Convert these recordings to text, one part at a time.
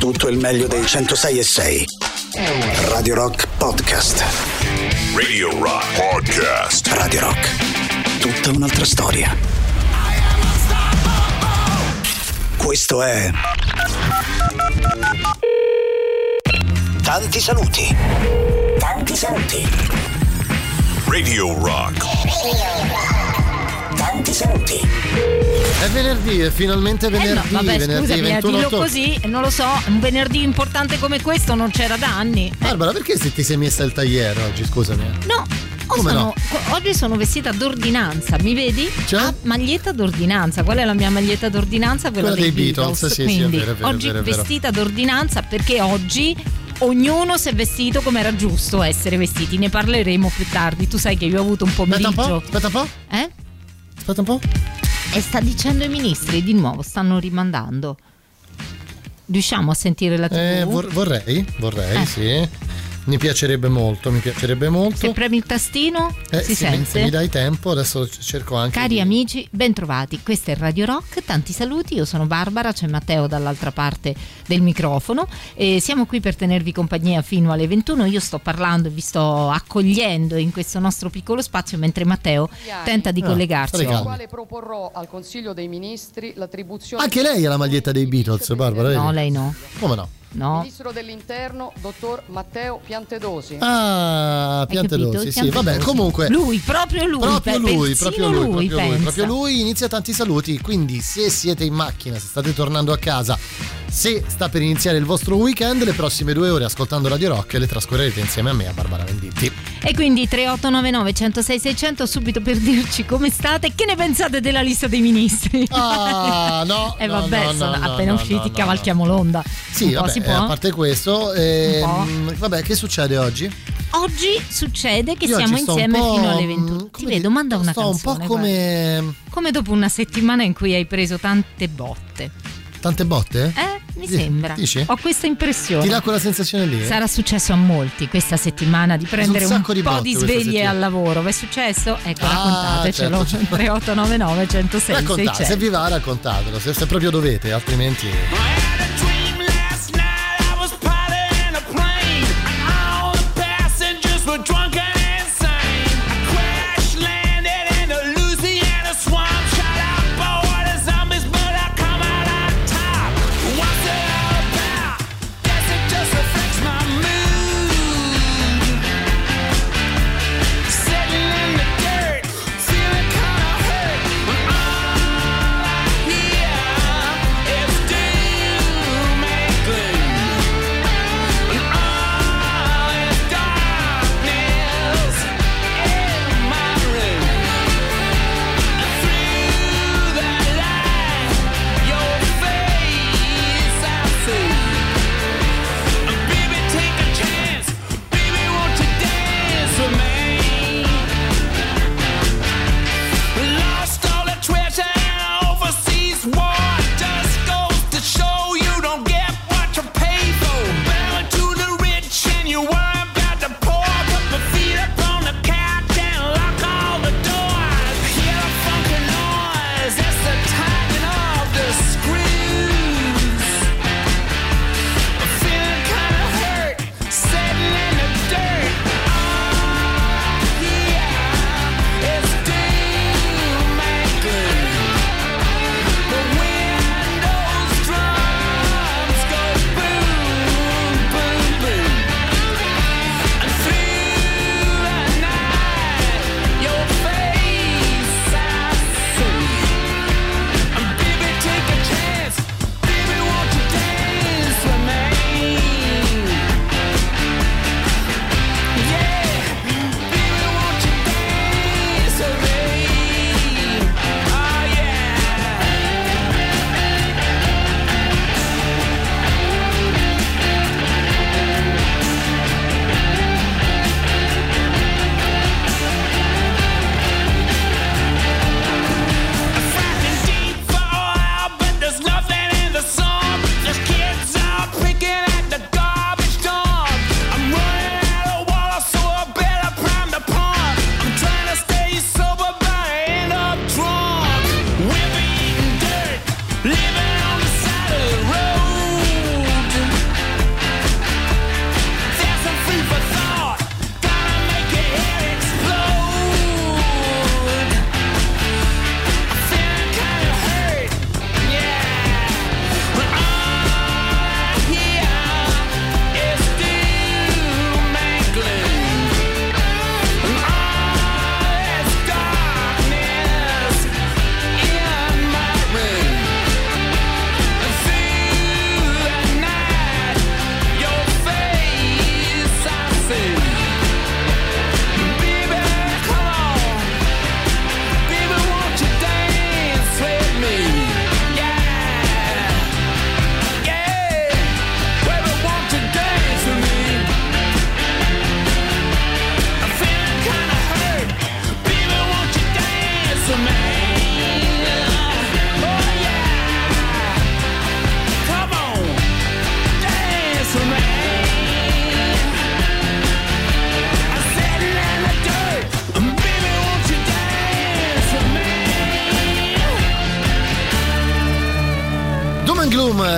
tutto il meglio dei 106.6. Radio Rock Podcast. Radio Rock Podcast. Radio Rock. Tutta un'altra storia. Questo è Tanti saluti. Tanti saluti. Radio Rock. Tanti saluti. È venerdì, è finalmente venerdì. No, vabbè, venerdì scusami, 21 dillo ottobre. così, non lo so, un venerdì importante come questo non c'era da anni. Barbara, perché se ti sei messa il tagliere oggi, scusami? No, oggi sono vestita d'ordinanza, mi vedi? Cioè? Ah, maglietta d'ordinanza. Qual è la mia maglietta d'ordinanza? Quella dei Beatles. Sì, Quindi, è vero, oggi è vero. vestita d'ordinanza perché oggi ognuno si è vestito come era giusto essere vestiti. Ne parleremo più tardi. Tu sai che io ho avuto un pomeriggio. Aspetta un po'. Aspetta un po'. E sta dicendo ai ministri di nuovo, stanno rimandando. Riusciamo a sentire la TV? Vorrei, sì. Mi piacerebbe molto. Se premi il tastino si sente. Se mi dai tempo, adesso cerco anche. Cari amici, bentrovati. Questo è Radio Rock, tanti saluti. Io sono Barbara, c'è Matteo dall'altra parte del microfono e siamo qui per tenervi compagnia fino alle 21. Io sto parlando e vi sto accogliendo in questo nostro piccolo spazio mentre Matteo tenta di collegarsi. Con quale proporrò al Consiglio dei Ministri l'attribuzione. Anche lei ha la maglietta dei Beatles, Barbara? No, lei no. Come no? No. Ministro dell'Interno, dottor Matteo Piantedosi. Ah, Piantedosi, sì, vabbè, comunque. Proprio lui, inizia tanti saluti, quindi se siete in macchina, se state tornando a casa, se sta per iniziare il vostro weekend, le prossime 2 ore ascoltando Radio Rock le trascorrerete insieme a me, a Barbara Venditti. E quindi 3899 106 600 subito per dirci come state e che ne pensate della lista dei ministri. Ah, no. E vabbè, sono appena usciti, cavalchiamo l'onda. Sì, vabbè, si può? a parte questo, vabbè, che succede oggi? Oggi succede che Io siamo oggi sto insieme un po', fino alle 21. Ti vedo, manda una canzone. Sto un po' come dopo una settimana in cui hai preso tante botte. Tante botte? Mi sembra. Dici? Ho questa impressione. Ti dà quella sensazione lì? Sarà successo a molti questa settimana di prendere un po' di sveglie al lavoro. Vi è successo? Ecco, raccontatecelo. Certo. 3899 106 600. Se vi va, raccontatelo. Se proprio dovete, altrimenti. It's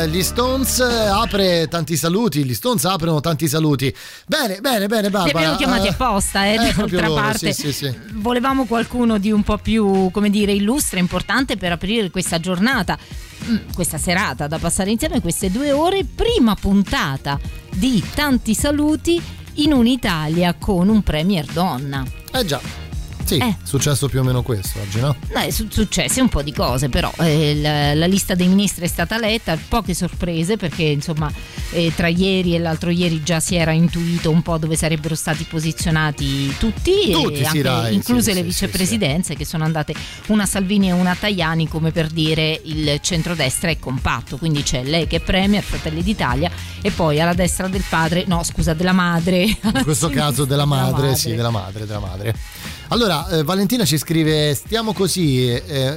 gli Stones apre tanti saluti, gli Stones aprono tanti saluti. Bene Barbara. Li abbiamo chiamati apposta, d'altra loro, parte sì. volevamo qualcuno di un po' più, come dire, illustre, importante per aprire questa giornata, questa serata da passare insieme, queste 2 ore, prima puntata di Tanti Saluti in un'Italia con un premier donna. Già. Sì, è successo più o meno questo oggi, no? Successe un po' di cose, però la lista dei ministri è stata letta, poche sorprese perché insomma tra ieri e l'altro ieri già si era intuito un po' dove sarebbero stati posizionati tutti e anche dai, incluse sì, le vicepresidenze che sono andate una Salvini e una Tajani, come per dire il centrodestra è compatto, quindi c'è lei che è premier, Fratelli d'Italia, e poi alla destra della madre. In questo caso della madre. Sì, della madre. Allora, Valentina ci scrive: stiamo così,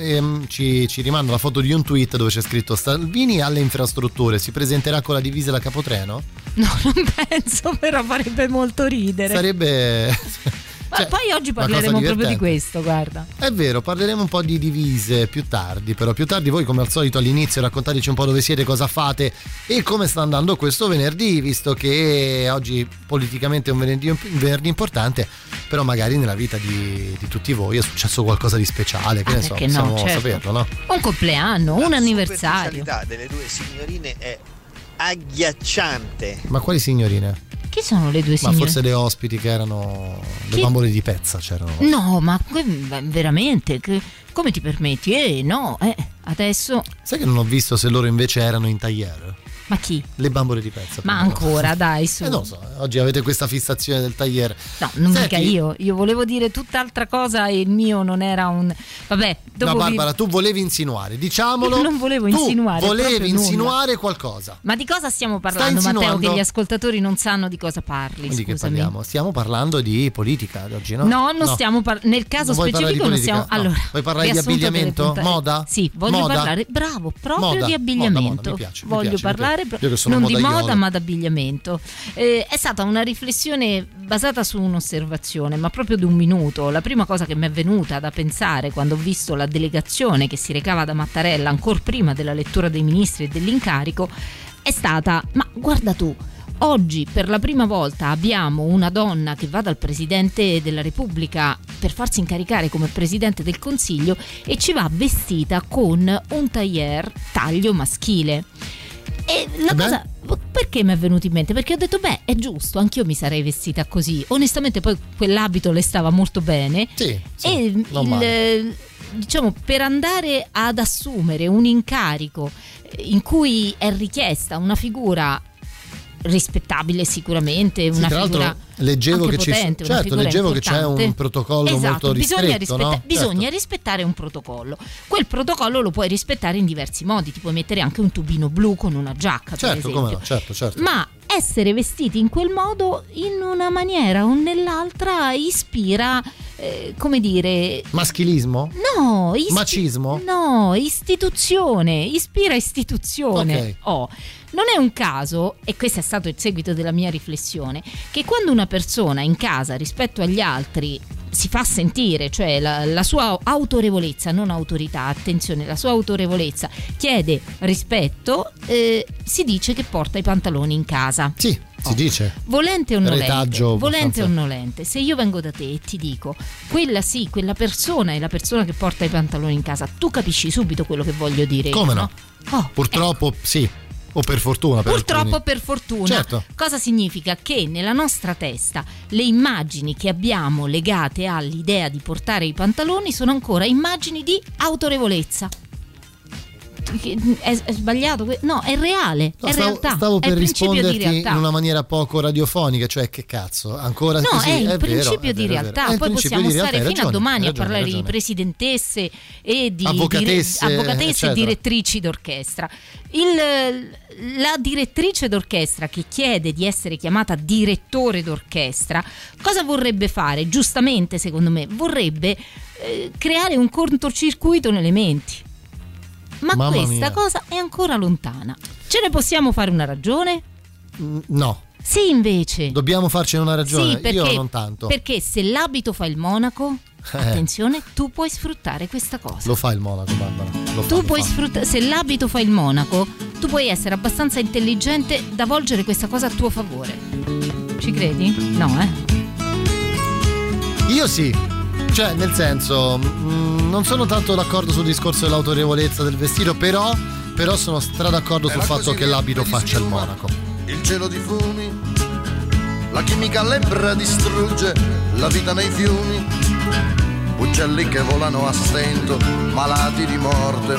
ci rimanda la foto di un tweet dove c'è scritto: Salvini alle infrastrutture, si presenterà con la divisa da capotreno? No, non penso, però farebbe molto ridere. Sarebbe... Ma poi oggi parleremo proprio di questo, guarda. È vero, parleremo un po' di divise più tardi, però più tardi voi come al solito all'inizio raccontateci un po' dove siete, cosa fate e come sta andando questo venerdì, visto che oggi politicamente è un venerdì importante, però magari nella vita di tutti voi è successo qualcosa di speciale, che ne so, possiamo saperlo, no? Un compleanno, un anniversario. La superficialità delle 2 signorine è agghiacciante. Ma quali signorine? Chi sono le 2 signore? Ma forse le ospiti che erano le bambole di pezza c'erano. No, ma veramente, come ti permetti? No, adesso... Sai che non ho visto se loro invece erano in tailleur? Ma chi? Le bambole di pezza. Ma ancora, dai, su. Non lo so, oggi avete questa fissazione del tailleur. No, non mica io volevo dire tutt'altra cosa e il mio non era un... Vabbè, no, Barbara, tu volevi insinuare, diciamolo. Io non volevo insinuare. Volevi insinuare qualcosa. Ma di cosa stiamo parlando, Matteo, che gli ascoltatori non sanno di cosa parli? Quindi scusami. Che parliamo? Stiamo parlando di politica oggi, no? No, non stiamo parlando. Nel caso specifico non stiamo... Allora, vuoi parlare di abbigliamento? Moda? Sì, voglio parlare, bravo, proprio di abbigliamento. Moda, mi piace, voglio parlare non di moda ma d'abbigliamento. È stata una riflessione basata su un'osservazione, ma proprio di un minuto. La prima cosa che mi è venuta da pensare quando ho visto la delegazione che si recava da Mattarella ancora prima della lettura dei ministri e dell'incarico è stata: ma guarda tu, oggi per la prima volta abbiamo una donna che va dal Presidente della Repubblica per farsi incaricare come Presidente del Consiglio e ci va vestita con un taglio maschile. E la cosa, perché mi è venuto in mente? Perché ho detto, è giusto, anch'io mi sarei vestita così. Onestamente poi quell'abito le stava molto bene. Sì, e diciamo, per andare ad assumere un incarico in cui è richiesta una figura rispettabile, sicuramente una figura leggevo anche che potente, leggevo che c'è un protocollo molto ristretto, bisogna rispettare un protocollo. Quel protocollo lo puoi rispettare in diversi modi, ti puoi mettere anche un tubino blu con una giacca, per esempio. Come no, certo. Ma essere vestiti in quel modo, in una maniera o nell'altra, ispira come dire, maschilismo? No, macismo? No, ispira istituzione. Okay. Non è un caso, e questo è stato il seguito della mia riflessione, che quando una persona in casa rispetto agli altri si fa sentire, cioè la sua autorevolezza, non autorità, attenzione, la sua autorevolezza chiede rispetto, si dice che porta i pantaloni in casa. Sì, si dice. Volente o nolente, se io vengo da te e ti dico quella persona è la persona che porta i pantaloni in casa, tu capisci subito quello che voglio dire. Come no? Purtroppo sì. O per fortuna. Purtroppo per fortuna. Certo. Cosa significa? Che nella nostra testa le immagini che abbiamo legate all'idea di portare i pantaloni sono ancora immagini di autorevolezza. È sbagliato? No, è reale, è realtà. Stavo per risponderti in una maniera poco radiofonica, cioè che cazzo, ancora no, così? È il principio di realtà. Poi possiamo stare fino a domani a parlare di presidentesse e di avvocatesse e direttrici d'orchestra. La direttrice d'orchestra che chiede di essere chiamata direttore d'orchestra, cosa vorrebbe fare? Giustamente, secondo me, vorrebbe creare un cortocircuito nelle menti. Ma Mamma questa mia. cosa è ancora lontana. Ce ne possiamo fare una ragione? No. Sì, invece. Dobbiamo farcene una ragione? Sì, perché, io non tanto. Perché se l'abito fa il monaco... attenzione, tu puoi sfruttare questa cosa. Lo fa il monaco, Barbara. Tu puoi sfruttare, se l'abito fa il monaco, tu puoi essere abbastanza intelligente da volgere questa cosa a tuo favore. Ci credi? No, Io sì. Cioè, nel senso, non sono tanto d'accordo sul discorso dell'autorevolezza del vestito, però sono d'accordo sul fatto che l'abito faccia il monaco. Il cielo di fumi, la chimica lebbra distrugge la vita nei fiumi, uccelli che volano a stento, malati di morte.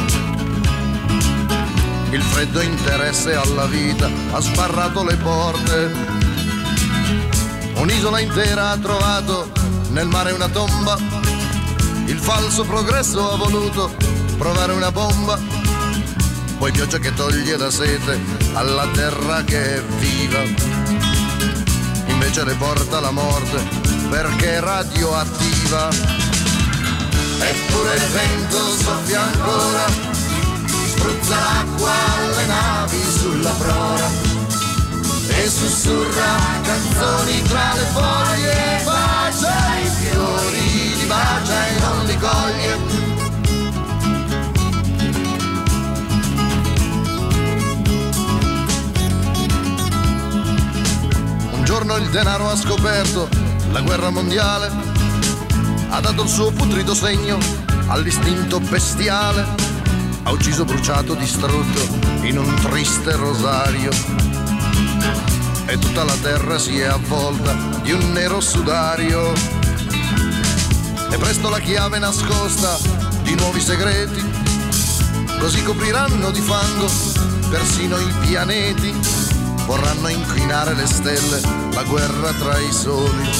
Il freddo interesse alla vita ha sbarrato le porte. Un'isola intera ha trovato nel mare una tomba. Il falso progresso ha voluto provare una bomba. Poi pioggia che toglie la sete alla terra che è viva, invece le porta la morte perché è radioattiva. Eppure il vento soffia ancora, spruzza l'acqua alle navi sulla prora e sussurra canzoni tra le foglie. Bacia i fiori, li bacia e non li coglie. Un giorno il denaro ha scoperto la guerra mondiale, ha dato il suo putrido segno all'istinto bestiale, ha ucciso, bruciato, distrutto in un triste rosario, e tutta la terra si è avvolta di un nero sudario. E presto la chiave nascosta di nuovi segreti, così copriranno di fango persino i pianeti, vorranno inquinare le stelle, la guerra tra i soli.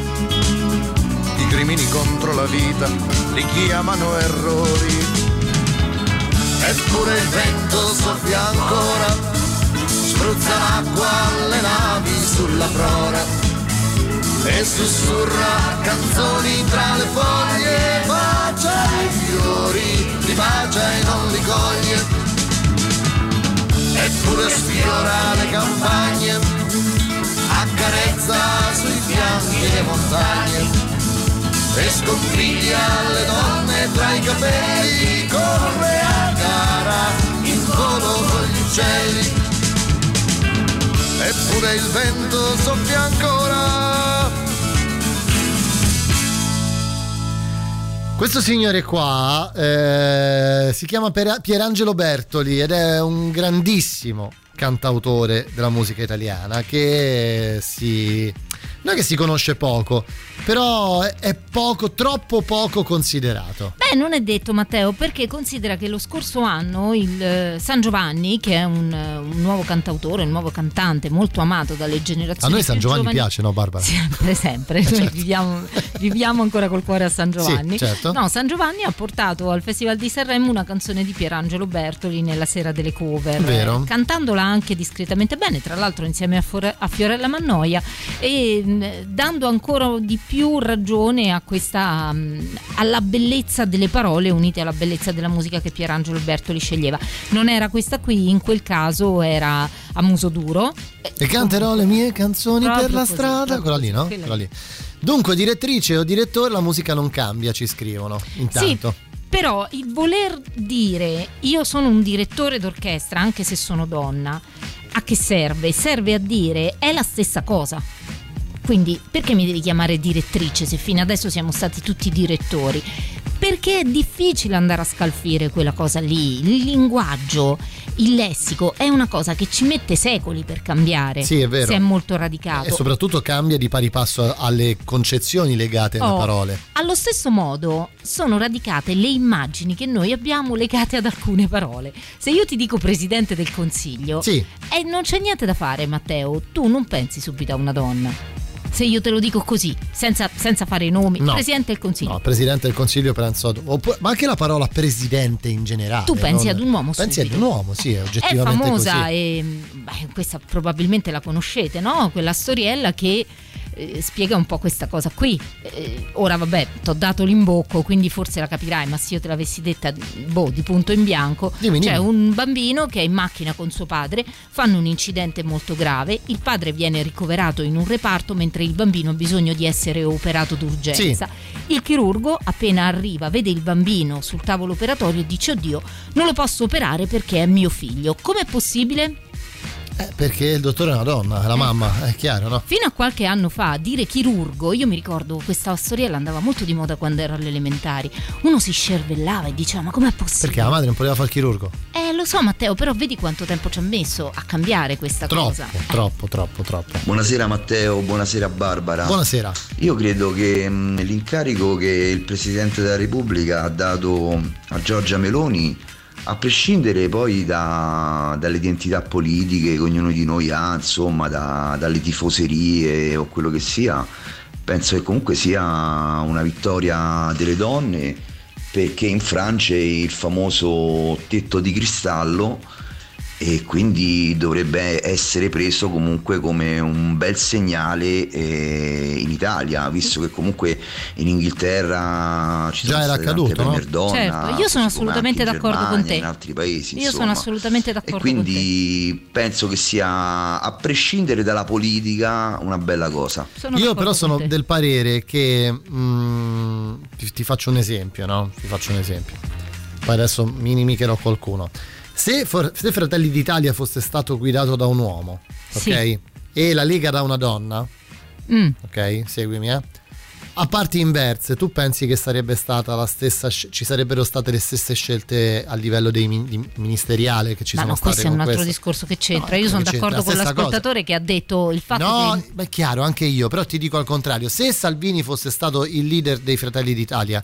I crimini contro la vita li chiamano errori. Eppure il vento soffia ancora, spruzza l'acqua alle navi sulla prora e sussurra canzoni tra le foglie. Bacia i fiori, li bacia e non li coglie. Eppure sfiora le campagne, accarezza sui fianchi le montagne e sconfiglia le donne tra i capelli, corre a gara in volo con gli uccelli. Eppure il vento soffia ancora. Questo signore qua si chiama Pierangelo Bertoli ed è un grandissimo cantautore della musica italiana che non è che si conosce poco, però è poco, troppo poco considerato. Beh, non è detto, Matteo, perché considera che lo scorso anno il San Giovanni, che è un nuovo cantautore, un nuovo cantante molto amato dalle generazioni. A noi San Giovanni giovani, piace, no Barbara? Sempre. Certo. Noi viviamo ancora col cuore a San Giovanni. Sì, certo. No, San Giovanni ha portato al Festival di Sanremo una canzone di Pierangelo Bertoli nella sera delle cover, vero? Cantandola anche discretamente bene, tra l'altro insieme a Fiorella Mannoia, e dando ancora di più ragione a questa alla bellezza delle parole unite alla bellezza della musica che Pierangelo Bertoli sceglieva. Non era questa qui, in quel caso era A muso duro. E canterò le mie canzoni per la così, strada, quella lì, no? Quella lì. Dunque, direttrice o direttore, la musica non cambia, ci scrivono intanto. Sì. Però il voler dire io sono un direttore d'orchestra anche se sono donna, a che serve? Serve a dire è la stessa cosa. Quindi perché mi devi chiamare direttrice se fino adesso siamo stati tutti direttori? Perché è difficile andare a scalfire quella cosa lì. Il linguaggio, il lessico è una cosa che ci mette secoli per cambiare. Sì, è vero. Se è molto radicato. E soprattutto cambia di pari passo alle concezioni legate alle parole. Allo stesso modo sono radicate le immagini che noi abbiamo legate ad alcune parole. Se io ti dico Presidente del Consiglio, sì, non c'è niente da fare, Matteo. Tu non pensi subito a una donna. Se io te lo dico così, senza fare i nomi, no. Presidente del Consiglio. No, Presidente del Consiglio penso, ma anche la parola Presidente in generale. Tu pensi ad un uomo subito. Pensi ad un uomo, sì, è oggettivamente è famosa così. E questa probabilmente la conoscete, no? Quella storiella che spiega un po' questa cosa qui. Ora vabbè, t'ho dato l'imbocco, quindi forse la capirai, ma se io te l'avessi detta di punto in bianco. C'è un bambino che è in macchina con suo padre, fanno un incidente molto grave, il padre viene ricoverato in un reparto mentre il bambino ha bisogno di essere operato d'urgenza. Il chirurgo appena arriva vede il bambino sul tavolo operatorio e dice: oddio, non lo posso operare perché è mio figlio. Com'è possibile? Perché il dottore è una donna, è la mamma, è chiaro, no? Fino a qualche anno fa dire chirurgo, io mi ricordo questa storiella andava molto di moda quando ero alle elementari. Uno si scervellava e diceva: ma com'è possibile? Perché la madre non poteva fare il chirurgo? Lo so Matteo, però vedi quanto tempo ci ha messo a cambiare questa cosa. Troppo. Buonasera Matteo, buonasera Barbara. Buonasera. Io credo che l'incarico che il Presidente della Repubblica ha dato a Giorgia Meloni, a prescindere poi dalle identità politiche che ognuno di noi ha, insomma, dalle tifoserie o quello che sia, penso che comunque sia una vittoria delle donne, perché infrange il famoso tetto di cristallo e quindi dovrebbe essere preso comunque come un bel segnale in Italia, visto che comunque in Inghilterra ci sono state tante premier donna, certo, io sono assolutamente d'accordo con te, in altri paesi, io sono assolutamente d'accordo e quindi penso che sia, a prescindere dalla politica, una bella cosa. Io però sono del parere che ti faccio un esempio, no? Poi adesso mi inimicherò qualcuno. Se Fratelli d'Italia fosse stato guidato da un uomo, ok? E la Lega da una donna, ok? Seguimi, a parti inverse, tu pensi che sarebbe stata la stessa, ci sarebbero state le stesse scelte a livello dei ministeriale che ci sono state? Questo è un altro discorso che c'entra. Io sono d'accordo con l'ascoltatore che ha detto il fatto che... Beh, chiaro, anche io, però ti dico al contrario. Se Salvini fosse stato il leader dei Fratelli d'Italia,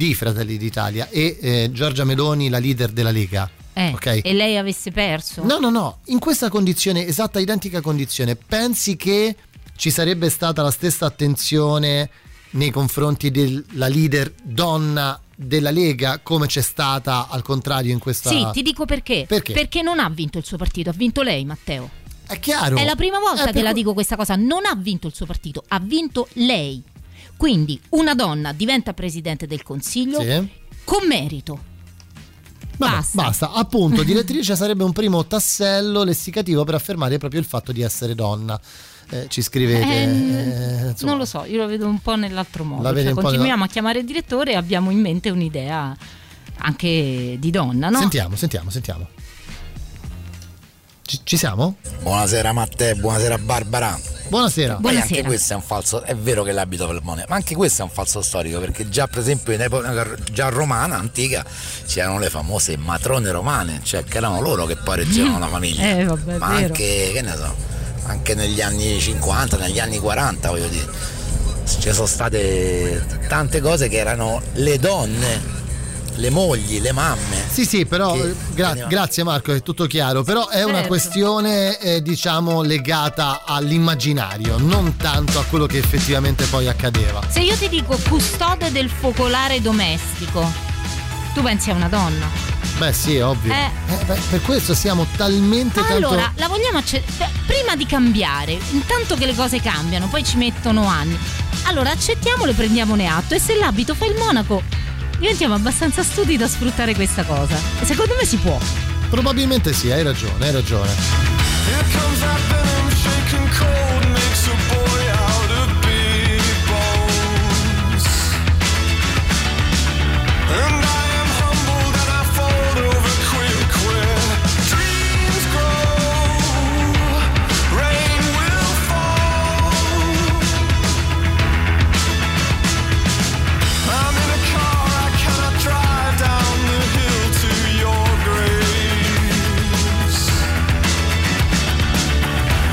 e Giorgia Meloni la leader della Lega, okay, e lei avesse perso? No, in questa condizione, esatta identica condizione, pensi che ci sarebbe stata la stessa attenzione nei confronti della leader donna della Lega come c'è stata al contrario in questa... Sì, ti dico perché. Perché non ha vinto il suo partito, ha vinto lei, Matteo. È chiaro. È la prima volta che la dico questa cosa, non ha vinto il suo partito, ha vinto lei. Quindi una donna diventa presidente del Consiglio con merito. Basta, appunto, direttrice sarebbe un primo tassello lessicativo per affermare proprio il fatto di essere donna. Ci scrivete, non lo so, io lo vedo un po' nell'altro modo, continuiamo a chiamare il direttore e abbiamo in mente un'idea anche di donna, no? Sentiamo. Ci siamo? Buonasera Matteo, buonasera Barbara. Buonasera. Anche questo è un falso, è vero che l'abito polmone, ma anche questo è un falso storico, perché già per esempio in epoca già romana antica c'erano le famose matrone romane, cioè che erano loro che poi reggevano la famiglia. Vabbè, ma vero. Anche, che ne so, anche negli anni 50, negli anni 40, voglio dire, ci sono state tante cose che erano le donne, le mogli, le mamme. Sì, però grazie Marco, è tutto chiaro, però è una questione diciamo legata all'immaginario, non tanto a quello che effettivamente poi accadeva. Se io ti dico custode del focolare domestico, tu pensi a una donna? Beh sì, ovvio. Per questo siamo talmente allora, la vogliamo prima di cambiare, intanto che le cose cambiano, poi ci mettono anni. Allora accettiamolo e prendiamone atto, e se l'abito fa il monaco diventiamo abbastanza studi da sfruttare questa cosa. E secondo me si può. Probabilmente sì, hai ragione. Here comes that venom shaking cold, makes a boy out of big bones. And I am humbled and I fall over quick where dreams grow, rain will fall. I'm in a car, I cannot drive down the hill to your graves.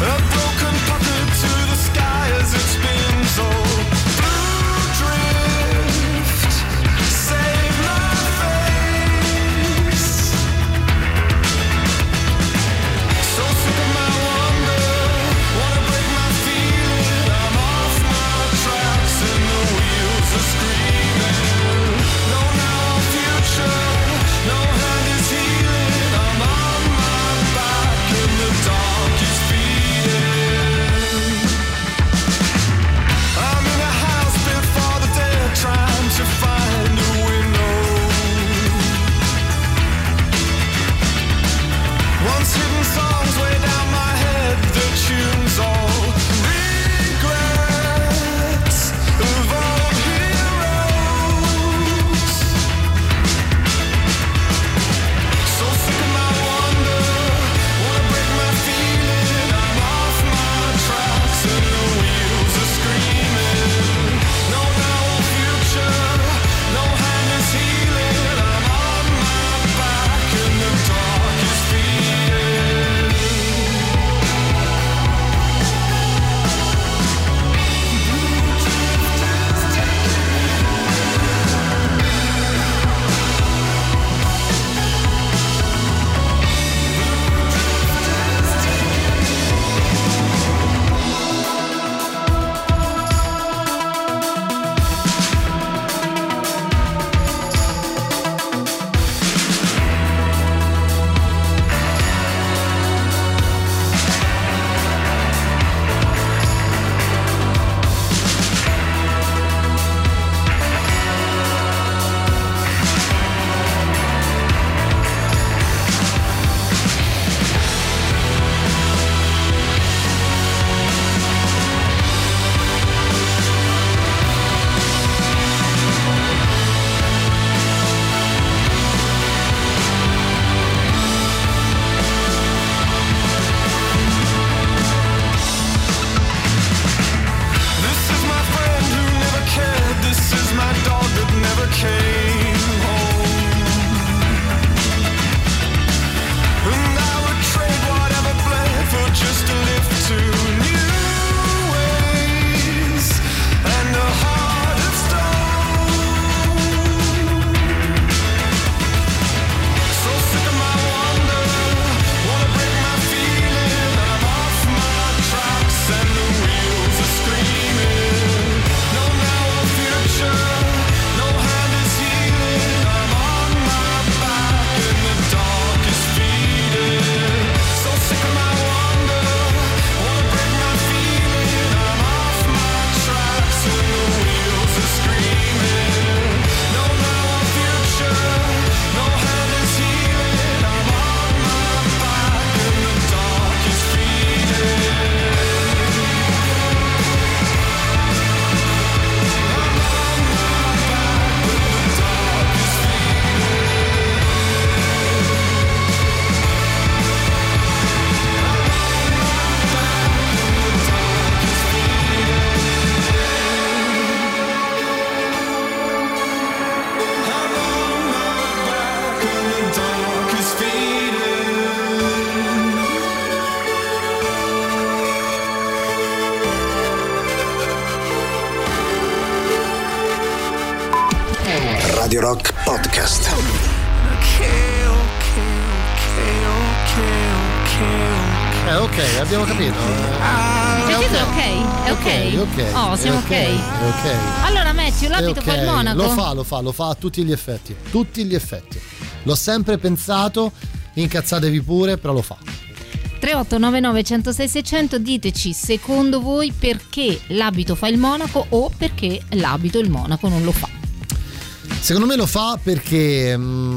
Radio Rock Podcast. Ok, abbiamo capito. Sentite, ok? Oh, siamo ok. Allora Matthew, l'abito fa il monaco? Lo fa a tutti gli effetti. L'ho sempre pensato, incazzatevi pure, però lo fa. 3899 106 600, diteci secondo voi perché l'abito fa il monaco o perché l'abito il monaco non lo fa. Secondo me lo fa perché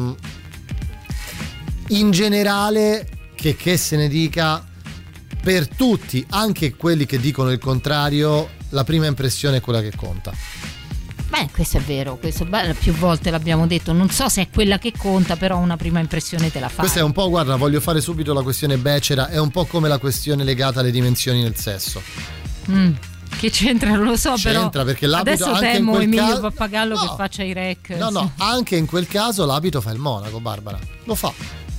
in generale, che se ne dica, per tutti, anche quelli che dicono il contrario, la prima impressione è quella che conta. Beh, questo è vero, più volte l'abbiamo detto, non so se è quella che conta, però una prima impressione te la fa. Questa è un po', guarda, voglio fare subito la questione becera, è un po' come la questione legata alle dimensioni nel sesso. Che c'entra, non lo so, c'entra, però perché l'abito, adesso anche temo in quel Emilio Pappagallo che faccia i rec. No, anche in quel caso l'abito fa il monaco, Barbara, lo fa.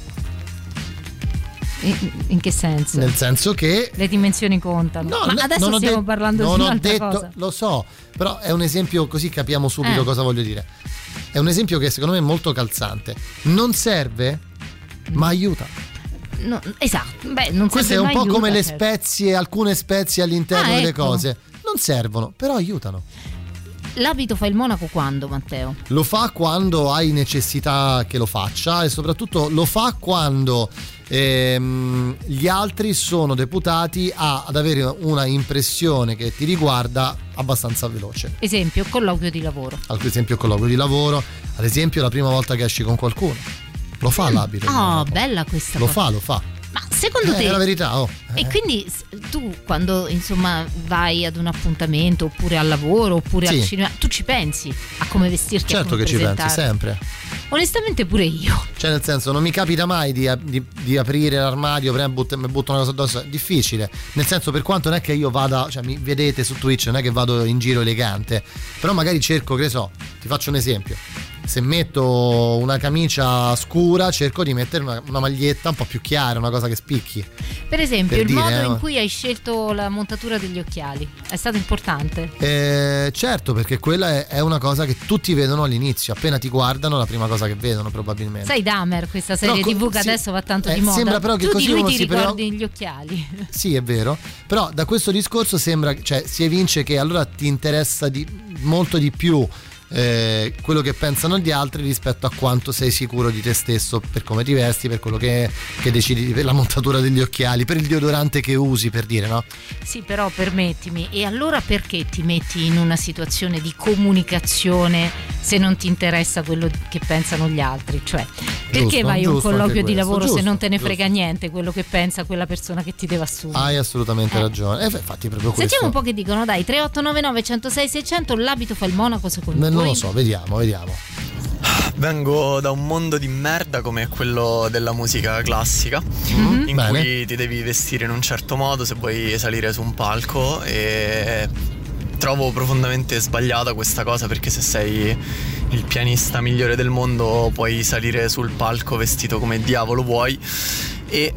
In che senso? Nel senso che le dimensioni contano. Ma adesso stiamo parlando di un'altra cosa. Lo so, però è un esempio, così capiamo subito cosa voglio dire. È un esempio che secondo me è molto calzante. Non serve, ma aiuta. No, esatto. Beh, non questo è un po' aiuta, come le certo. spezie, alcune spezie all'interno delle ecco. cose. Non servono, però aiutano. L'abito fa il monaco quando, Matteo? Lo fa quando hai necessità che lo faccia, e soprattutto lo fa quando gli altri sono deputati ad avere una impressione che ti riguarda abbastanza veloce. Esempio, colloquio di lavoro. Ad esempio colloquio di lavoro, ad esempio la prima volta che esci con qualcuno. Lo fa l'abito. Oh, bella questa cosa. Lo fa. Ma secondo te è la verità, E quindi tu quando insomma vai ad un appuntamento oppure al lavoro oppure al cinema, tu ci pensi a come vestirti? Certo che ci pensi, sempre. Onestamente pure io. Cioè, nel senso, non mi capita mai di aprire l'armadio, prima mi butto una cosa addosso. È difficile. Nel senso, per quanto non è che io vada, cioè mi vedete su Twitch, non è che vado in giro elegante, però magari cerco, che ne so, ti faccio un esempio. Se metto una camicia scura, cerco di mettere una maglietta un po' più chiara, una cosa che spicchi. Per esempio, il modo in cui hai scelto la montatura degli occhiali è stato importante? Certo, perché quella è una cosa che tutti vedono all'inizio. Appena ti guardano, la prima cosa che vedono, probabilmente. Sai Dahmer, questa serie TV che adesso va tanto di moda. Sembra però che tu così di lui uno ti si ricordi gli occhiali. Sì, è vero. Però da questo discorso sembra, cioè, si evince che allora ti interessa molto di più quello che pensano gli altri rispetto a quanto sei sicuro di te stesso, per come ti vesti, per quello che decidi, per la montatura degli occhiali, per il deodorante che usi, per dire, no? Sì, però permettimi, e allora perché ti metti in una situazione di comunicazione se non ti interessa quello che pensano gli altri? Cioè, perché vai a un colloquio di lavoro se non te ne frega niente quello che pensa quella persona che ti deve assumere? Hai assolutamente ragione. Infatti proprio questo. Sentiamo un po' che dicono, dai. 3899 106 600, l'abito fa il monaco secondo voi? Non lo so, vediamo. Vengo da un mondo di merda come quello della musica classica, in cui ti devi vestire in un certo modo se vuoi salire su un palco, e trovo profondamente sbagliata questa cosa, perché se sei il pianista migliore del mondo puoi salire sul palco vestito come diavolo vuoi e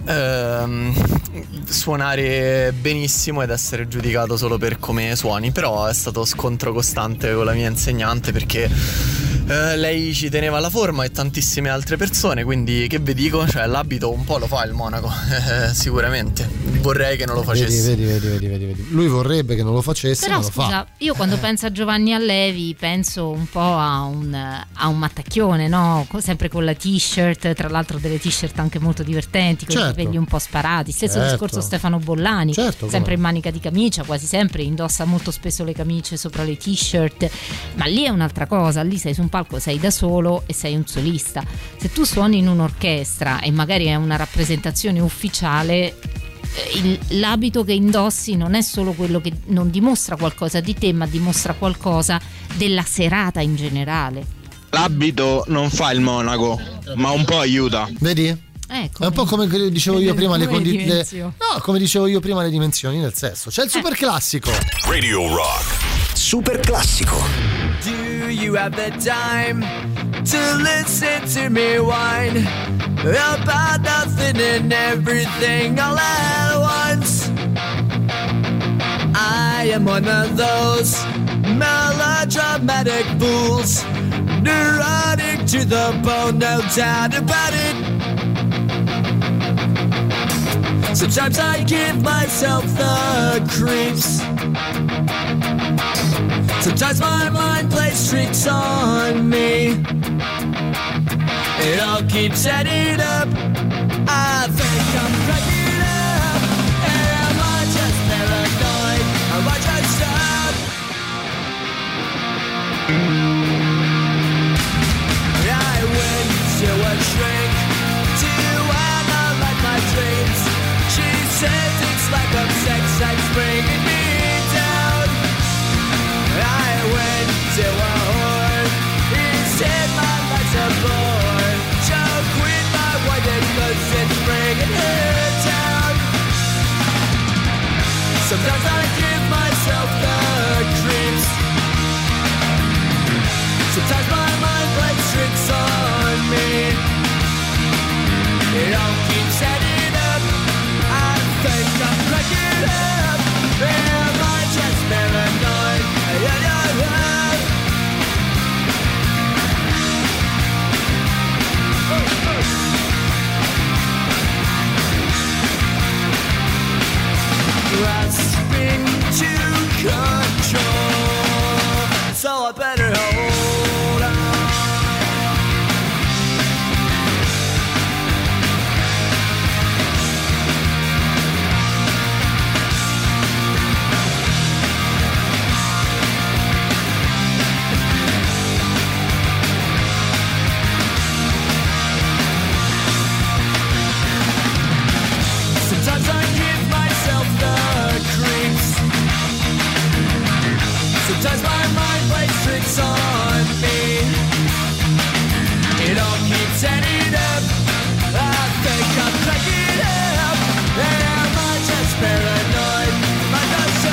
suonare benissimo ed essere giudicato solo per come suoni. Però è stato scontro costante con la mia insegnante, perché lei ci teneva alla forma e tantissime altre persone, quindi che vi dico, cioè l'abito un po' lo fa il monaco, sicuramente. Vorrei che non lo facesse. Vedi. Lui vorrebbe che non lo facesse, però ma scusa, lo fa. io quando penso a Giovanni Allevi penso un po' a un mattacchione, no? Sempre con la t-shirt, tra l'altro delle t-shirt anche molto divertenti, con i capelli un po' sparati. Stesso discorso Stefano Bollani, sempre in manica di camicia, quasi sempre indossa molto spesso le camicie sopra le t-shirt, ma lì è un'altra cosa, lì sei su un palco, sei da solo e sei un solista. Se tu suoni in un'orchestra e magari è una rappresentazione ufficiale, l'abito che indossi non è solo quello che non dimostra qualcosa di te, ma dimostra qualcosa della serata in generale. L'abito non fa il monaco, ma un po' aiuta. Vedi? Ecco, è un po' come dicevo io prima, come dicevo io prima, le dimensioni nel sesso. C'è il super classico. Radio Rock. Super classico. Do you have the time to listen to me whine about nothing and everything all at once? I am one of those melodramatic fools, neurotic to the bone, no doubt about it. Sometimes I give myself the creeps. Sometimes my mind plays tricks on me. It all keeps adding up. I think I'm cracking up. Am I just paranoid? Am I just up? I went to a shrink to analyze my dreams. She says it's like a sex that's bringing me down. I went to a whore. He said my life's a bore. She'll quit my wife cause it's bringing her down. Sometimes I give myself the creeps. Sometimes my mind plays tricks on me. It all keeps adding up. I think I'm cracking up. Am I just paranoid? Grasping to control, so I better hold on. Sometimes I give myself the creeps. Sometimes my mind plays tricks on me. It all keeps adding up. I think I'm cracking up. Am I just paranoid? Am I just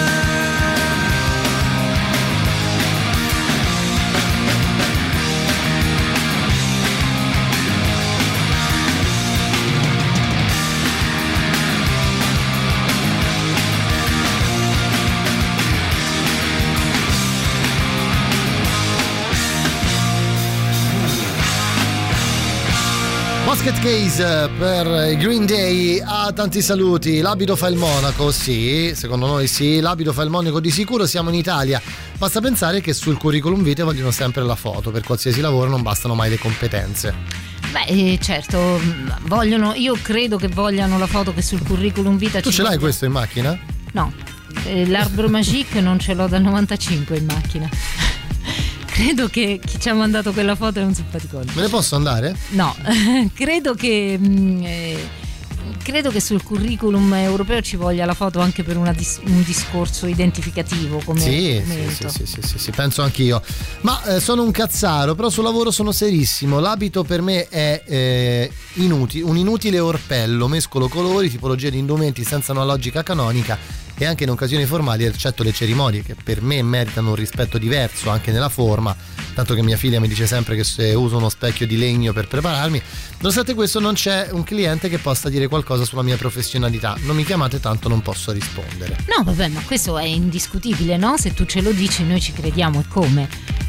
Basket Case per i Green Day. Tanti saluti. L'abito fa il monaco, sì, secondo noi sì, l'abito fa il monaco di sicuro. Siamo in Italia, basta pensare che sul curriculum vitae vogliono sempre la foto. Per qualsiasi lavoro non bastano mai le competenze. Beh, certo, vogliono, io credo che vogliano la foto che sul curriculum vitae. Tu ce l'hai questo in macchina? No, l'Arbre Magique non ce l'ho dal 95 in macchina. Credo che chi ci ha mandato quella foto è un simpaticone. Me ne posso andare? No, credo che sul curriculum europeo ci voglia la foto anche per un discorso identificativo come sì, penso anch'io. Ma sono un cazzaro, però sul lavoro sono serissimo. L'abito per me è un inutile orpello, mescolo colori, tipologia di indumenti senza una logica canonica e anche in occasioni formali, eccetto le cerimonie, che per me meritano un rispetto diverso anche nella forma, tanto che mia figlia mi dice sempre che se uso uno specchio di legno per prepararmi. Nonostante questo non c'è un cliente che possa dire qualcosa sulla mia professionalità. Non mi chiamate, tanto non posso rispondere. No, vabbè, ma questo è indiscutibile, no? Se tu ce lo dici noi ci crediamo, e come?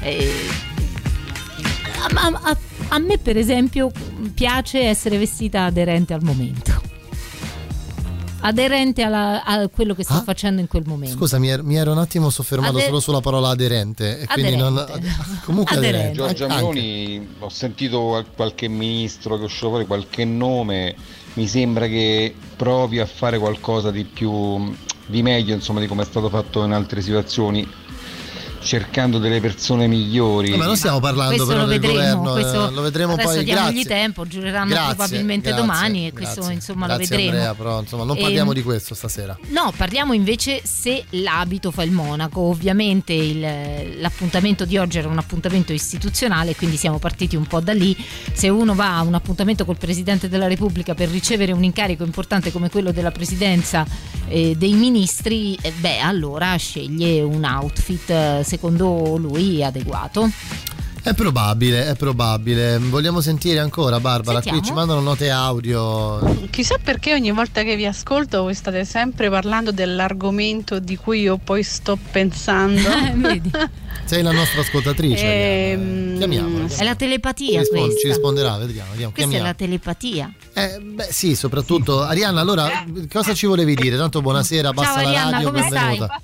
A me per esempio piace essere vestita aderente al momento, aderente a quello che sto facendo in quel momento. Scusa, mi ero un attimo soffermato solo sulla parola aderente e quindi comunque aderente. Giorgia Meloni, ho sentito qualche ministro che usciva fuori, qualche nome, mi sembra che provi a fare qualcosa di più, di meglio, insomma, di come è stato fatto in altre situazioni, cercando delle persone migliori. Ma non stiamo parlando però del governo, lo vedremo adesso poi. Diamogli tempo, giureranno probabilmente domani, e questo insomma lo vedremo. Andrea, però insomma non parliamo di questo stasera. No, parliamo invece se l'abito fa il monaco. Ovviamente l'appuntamento di oggi era un appuntamento istituzionale, quindi siamo partiti un po' da lì. Se uno va a un appuntamento col Presidente della Repubblica per ricevere un incarico importante come quello della presidenza dei ministri, allora sceglie un outfit secondo lui adeguato. È probabile. Vogliamo sentire ancora, Barbara? Sentiamo. Qui ci mandano note audio. Chissà perché ogni volta che vi ascolto voi state sempre parlando dell'argomento di cui io poi sto pensando. Vedi? Sei la nostra ascoltatrice. Chiamiamola. È la telepatia questa. Ci risponderà, vediamo. Questa Chiamiamo. è la telepatia. Beh sì, soprattutto. Arianna, allora cosa ci volevi dire? Tanto buonasera, abbassa Ciao, la Arianna, radio, come stai? benvenuta.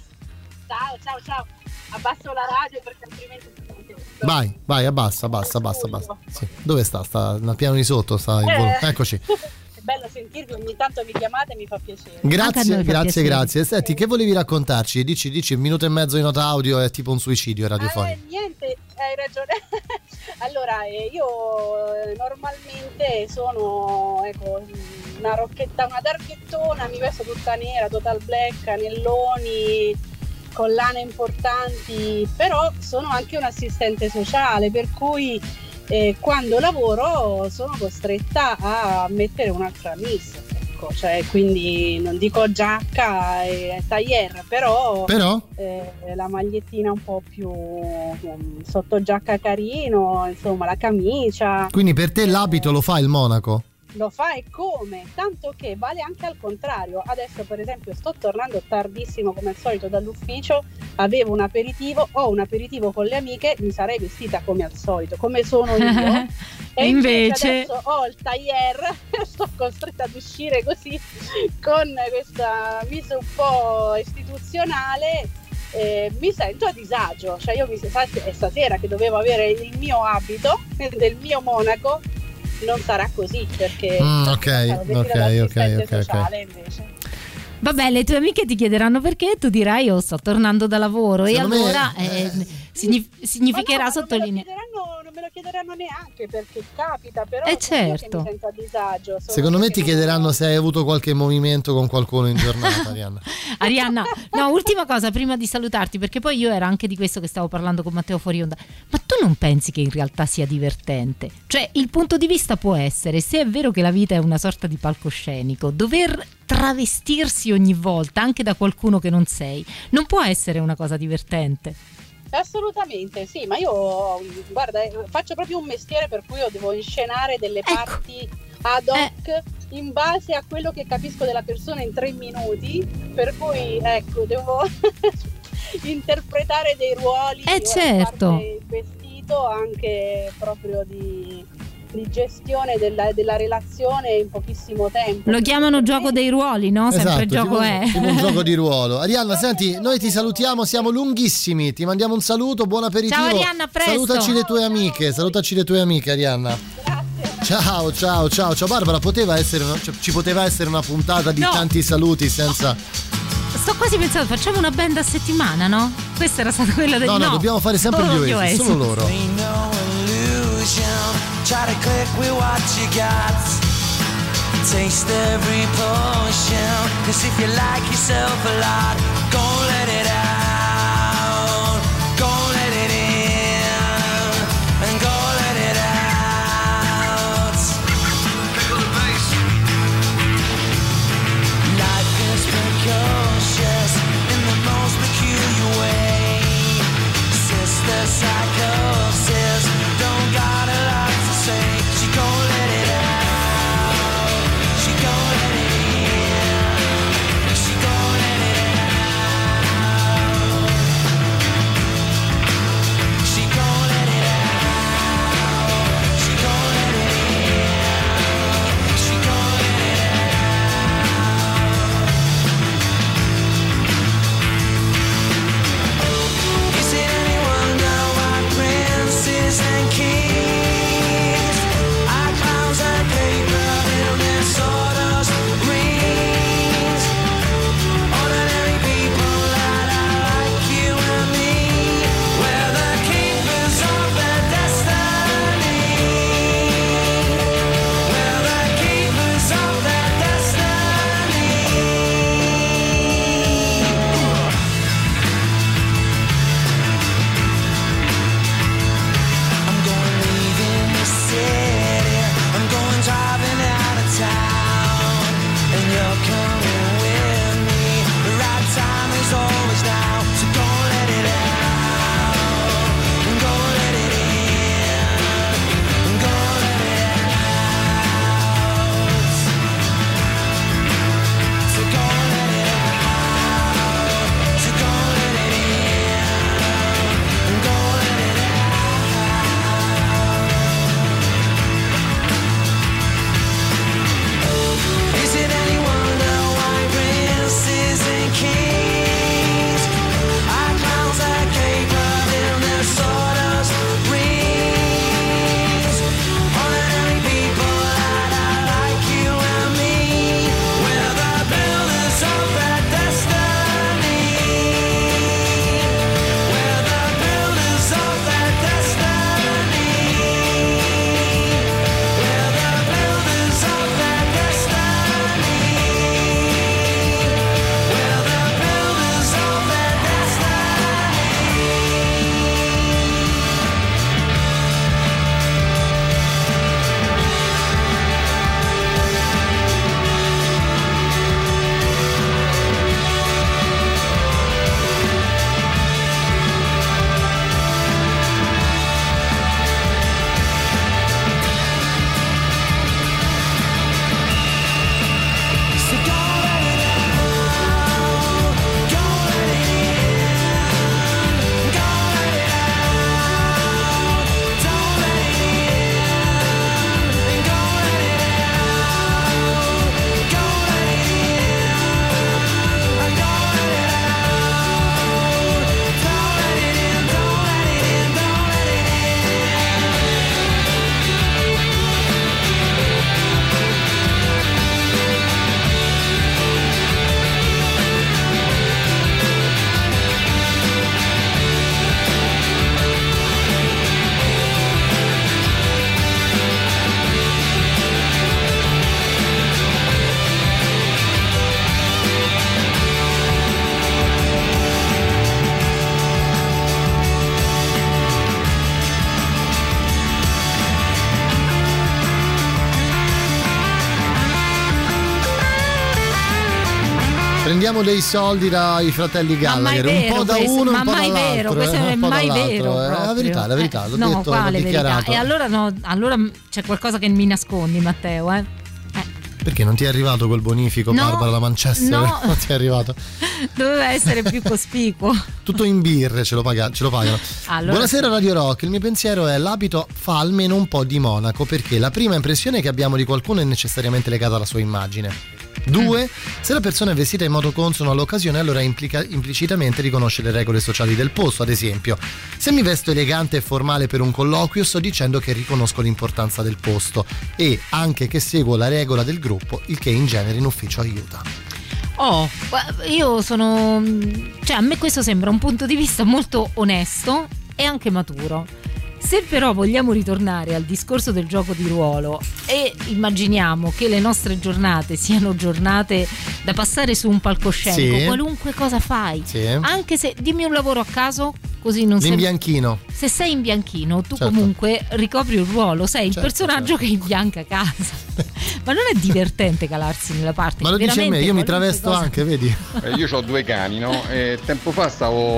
Ciao. Abbasso la radio perché altrimenti... Vai, abbassa. Sì. Dove sta? Sta nel piano di sotto, sta il volo. Eccoci. È bello sentirvi, ogni tanto mi chiamate e mi fa piacere. Grazie. Senti, che volevi raccontarci? Dici, un minuto e mezzo di nota audio è tipo un suicidio radiofonico. Niente, hai ragione. Allora, io normalmente sono una darchettona, mi vesto tutta nera, total black, anelloni, collane importanti, però sono anche un assistente sociale, per cui quando lavoro sono costretta a mettere un'altra miss, ecco, cioè, quindi non dico giacca e tailleur, però la magliettina un po' più sotto giacca carino, insomma la camicia. Quindi per te l'abito lo fa il monaco? Lo fa e come, tanto che vale anche al contrario. Adesso per esempio sto tornando tardissimo come al solito dall'ufficio, avevo un aperitivo, ho un aperitivo con le amiche, mi sarei vestita come al solito, come sono io e invece adesso ho il tailleur, sto costretta ad uscire così con questa mise un po' istituzionale. Mi sento a disagio, cioè io stasera che dovevo avere il mio abito del mio monaco non sarà così, perché ok. sociale invece. Vabbè, le tue amiche ti chiederanno perché, tu dirai io sto tornando da lavoro. Secondo e allora significherà sottolineare. Non me lo chiederanno neanche, perché capita, però certo. Io che mi sento a disagio. Secondo me ti chiederanno se hai avuto qualche movimento con qualcuno in giornata, Arianna, no, ultima cosa prima di salutarti, perché poi io era anche di questo che stavo parlando con Matteo fuori onda. Ma tu non pensi che in realtà sia divertente? Cioè, il punto di vista può essere, se è vero che la vita è una sorta di palcoscenico, dover travestirsi ogni volta anche da qualcuno che non sei non può essere una cosa divertente. Assolutamente sì, ma io guarda faccio proprio un mestiere per cui io devo inscenare delle parti ad hoc in base a quello che capisco della persona in 3 minuti, per cui devo interpretare dei ruoli, certo. Il vestito anche proprio di gestione della relazione in pochissimo tempo. Lo chiamano gioco dei ruoli, no? Sempre il gioco è un gioco di ruolo. Arianna, senti, noi ti salutiamo, siamo lunghissimi, ti mandiamo un saluto, buon aperitivo. Ciao Arianna, presto. Salutaci le tue amiche, Arianna. Grazie. Ciao Barbara, ci poteva essere una puntata di tanti saluti senza. Sto quasi pensando, facciamo una band a settimana, no? Questa era stata quella del no, dobbiamo fare sempre gli Oasis, solo loro. Try to click with what you got. Taste every potion. Cause if you like yourself a lot, go let it out. Go let it in. And go let it out. Pick up the bass. Life is precocious in the most peculiar way. Sister psychosis don't got a lot to say. She gon' let it out. She gon' let it in. She gon' let it out. prendiamo dei soldi dai fratelli Gallagher, un po' da uno, un po' dall'altro. Ma mai vero, questo è mai vero. La verità, l'ho no, detto, quale l'ho dichiarato. Verità? E allora no, allora c'è qualcosa che mi nascondi, Matteo, Perché non ti è arrivato quel bonifico, no, Barbara, da Manchester? No. Non ti è arrivato. Doveva essere più cospicuo. Tutto in birre, ce lo pagano. Allora, buonasera Radio Rock, il mio pensiero è: l'abito fa almeno un po' di monaco, perché la prima impressione che abbiamo di qualcuno è necessariamente legata alla sua immagine. 2, se la persona è vestita in modo consono all'occasione, allora implicitamente riconosce le regole sociali del posto. Ad esempio, se mi vesto elegante e formale per un colloquio, sto dicendo che riconosco l'importanza del posto e anche che seguo la regola del gruppo, il che in genere in ufficio aiuta. Io sono... cioè, a me questo sembra un punto di vista molto onesto e anche maturo. Se però vogliamo ritornare al discorso del gioco di ruolo e immaginiamo che le nostre giornate siano giornate da passare su un palcoscenico, sì, qualunque cosa fai, sì, anche se dimmi un lavoro a caso, così non sei l'imbianchino. Se sei in bianchino, tu certo, comunque ricopri un ruolo, sei il personaggio che imbianca casa. Ma non è divertente calarsi nella parte? Ma lo dice a me, io mi travesto cosa... anche, vedi? Io ho 2 cani, no? E tempo fa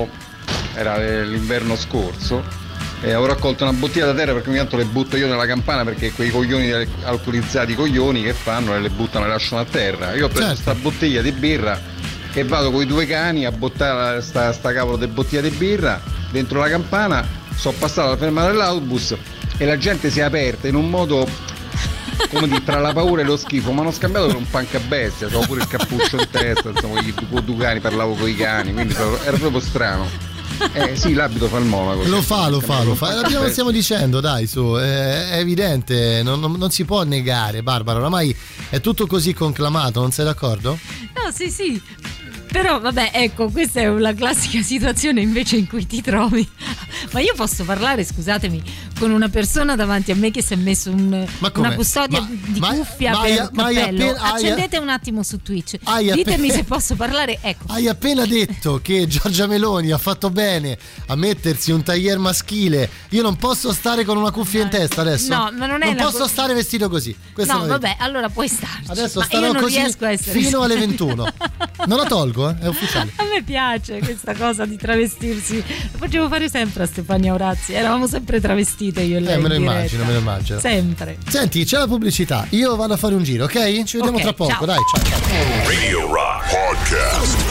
era l'inverno scorso, e ho raccolto una bottiglia da terra perché ogni tanto le butto io nella campana, perché quei coglioni alcolizzati coglioni che fanno e le buttano e le lasciano a terra. Io ho preso sta bottiglia di birra e vado con i 2 cani a buttare sta cavolo di bottiglia di birra dentro la campana. Sono passato alla fermata dell'autobus e la gente si è aperta in un modo, come dire, tra la paura e lo schifo. Mi hanno scambiato per un punk a bestia, avevo pure il cappuccio in testa, insomma, con 2 cani, parlavo con i cani, quindi era proprio strano. Sì, l'abito fa il monaco. Lo fa. Lo stiamo dicendo, dai, su, è evidente, non si può negare, Barbara, oramai è tutto così conclamato, non sei d'accordo? No, sì. Però vabbè, ecco, questa è una classica situazione invece in cui ti trovi. Ma io posso parlare, scusatemi, con una persona davanti a me che si è messo una custodia di cuffia per cappello. Accendete un attimo su Twitch, ditemi se posso parlare. Ecco. Hai appena detto che Giorgia Meloni ha fatto bene a mettersi un tailleur maschile. Io non posso stare con una cuffia in testa adesso. No, ma non posso stare vestito così. Questo no, vabbè, allora puoi starci. Adesso ma starò io non così riesco a essere fino alle 21. Non la tolgo, è ufficiale. A me piace questa cosa di travestirsi. Lo facevo fare sempre a Stefania Orazzi. Eravamo sempre travestite io e lei. Me lo immagino. Sempre. Senti, c'è la pubblicità. Io vado a fare un giro, ok? Ci vediamo tra poco, ciao. Dai, ciao. Radio Rock Podcast.